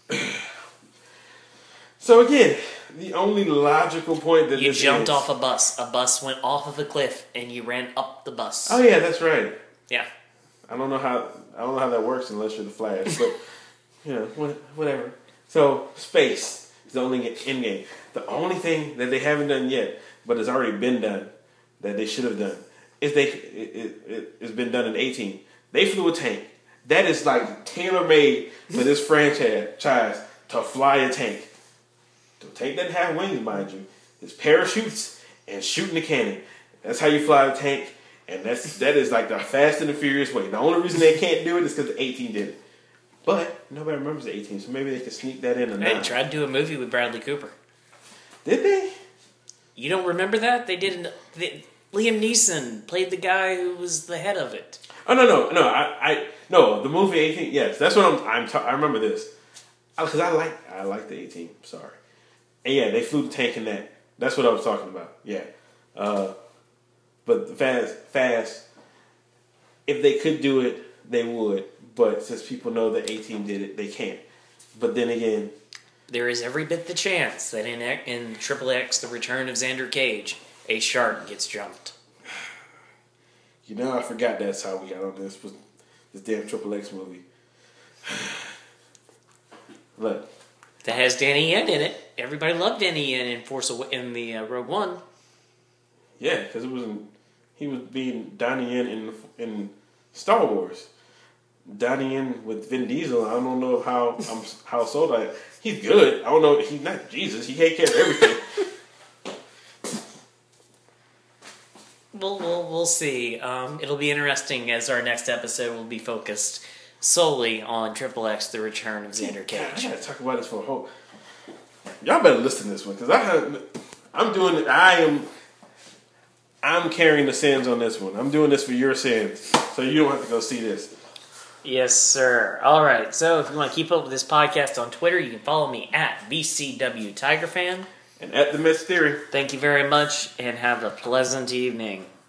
So again, the only logical point that you this jumped is, off a bus. A bus went off of a cliff, and you ran up the bus. Oh yeah, that's right. Yeah. I don't know how I don't know how that works unless you're the Flash, but you know, whatever. So space is the only end game. The only thing that they haven't done yet, but has already been done, that they should have done, is they it, it, it, it's been done in eighteen. They flew a tank. That is like tailor made for this franchise to fly a tank. The tank doesn't have wings, mind you. It's parachutes and shooting the cannon. That's how you fly a tank, and that's that is like the Fast and the Furious way. The only reason they can't do it is because the eighteen did it. But nobody remembers the eighteen, so maybe they could sneak that in. A They nine. tried to do a movie with Bradley Cooper. Did they? You don't remember that? They did. An, they, Liam Neeson played the guy who was the head of it. Oh no no no! I, I no the movie eighteen. Yes, that's what I'm. I'm. Ta- I remember this because I, I like. I like the eighteen. Sorry. And yeah, they flew the tank in that. That's what I was talking about. Yeah. Uh, but fast, fast. If they could do it, they would. But since people know that eighteen did it, they can't. But then again, there is every bit the chance that in in Triple X, The Return of Xander Cage, a shark gets jumped. You know, I forgot that's how we got on this was this damn Triple X movie. Look, that has Danny Yen in it. Everybody loved Danny Yen in Force Aw- in the uh, Rogue One. Yeah, because it was in, he was being Donnie Yen in in Star Wars. Donnie Yen with Vin Diesel. I don't know how I'm how sold I am. He's good. I don't know. He's not Jesus. He can't carry everything. We'll, we'll, we'll see. Um, it'll be interesting as our next episode will be focused solely on Triple X, The Return of Xander Cage. God, I gotta talk about this for a whole... Y'all better listen to this one, because I have, I'm doing... I am... I'm carrying the sins on this one. I'm doing this for your sins, so you don't have to go see this. Yes, sir. All right, so if you want to keep up with this podcast on Twitter, you can follow me at V C W Tiger Fan. And at The Mets Theory. Thank you very much, and have a pleasant evening.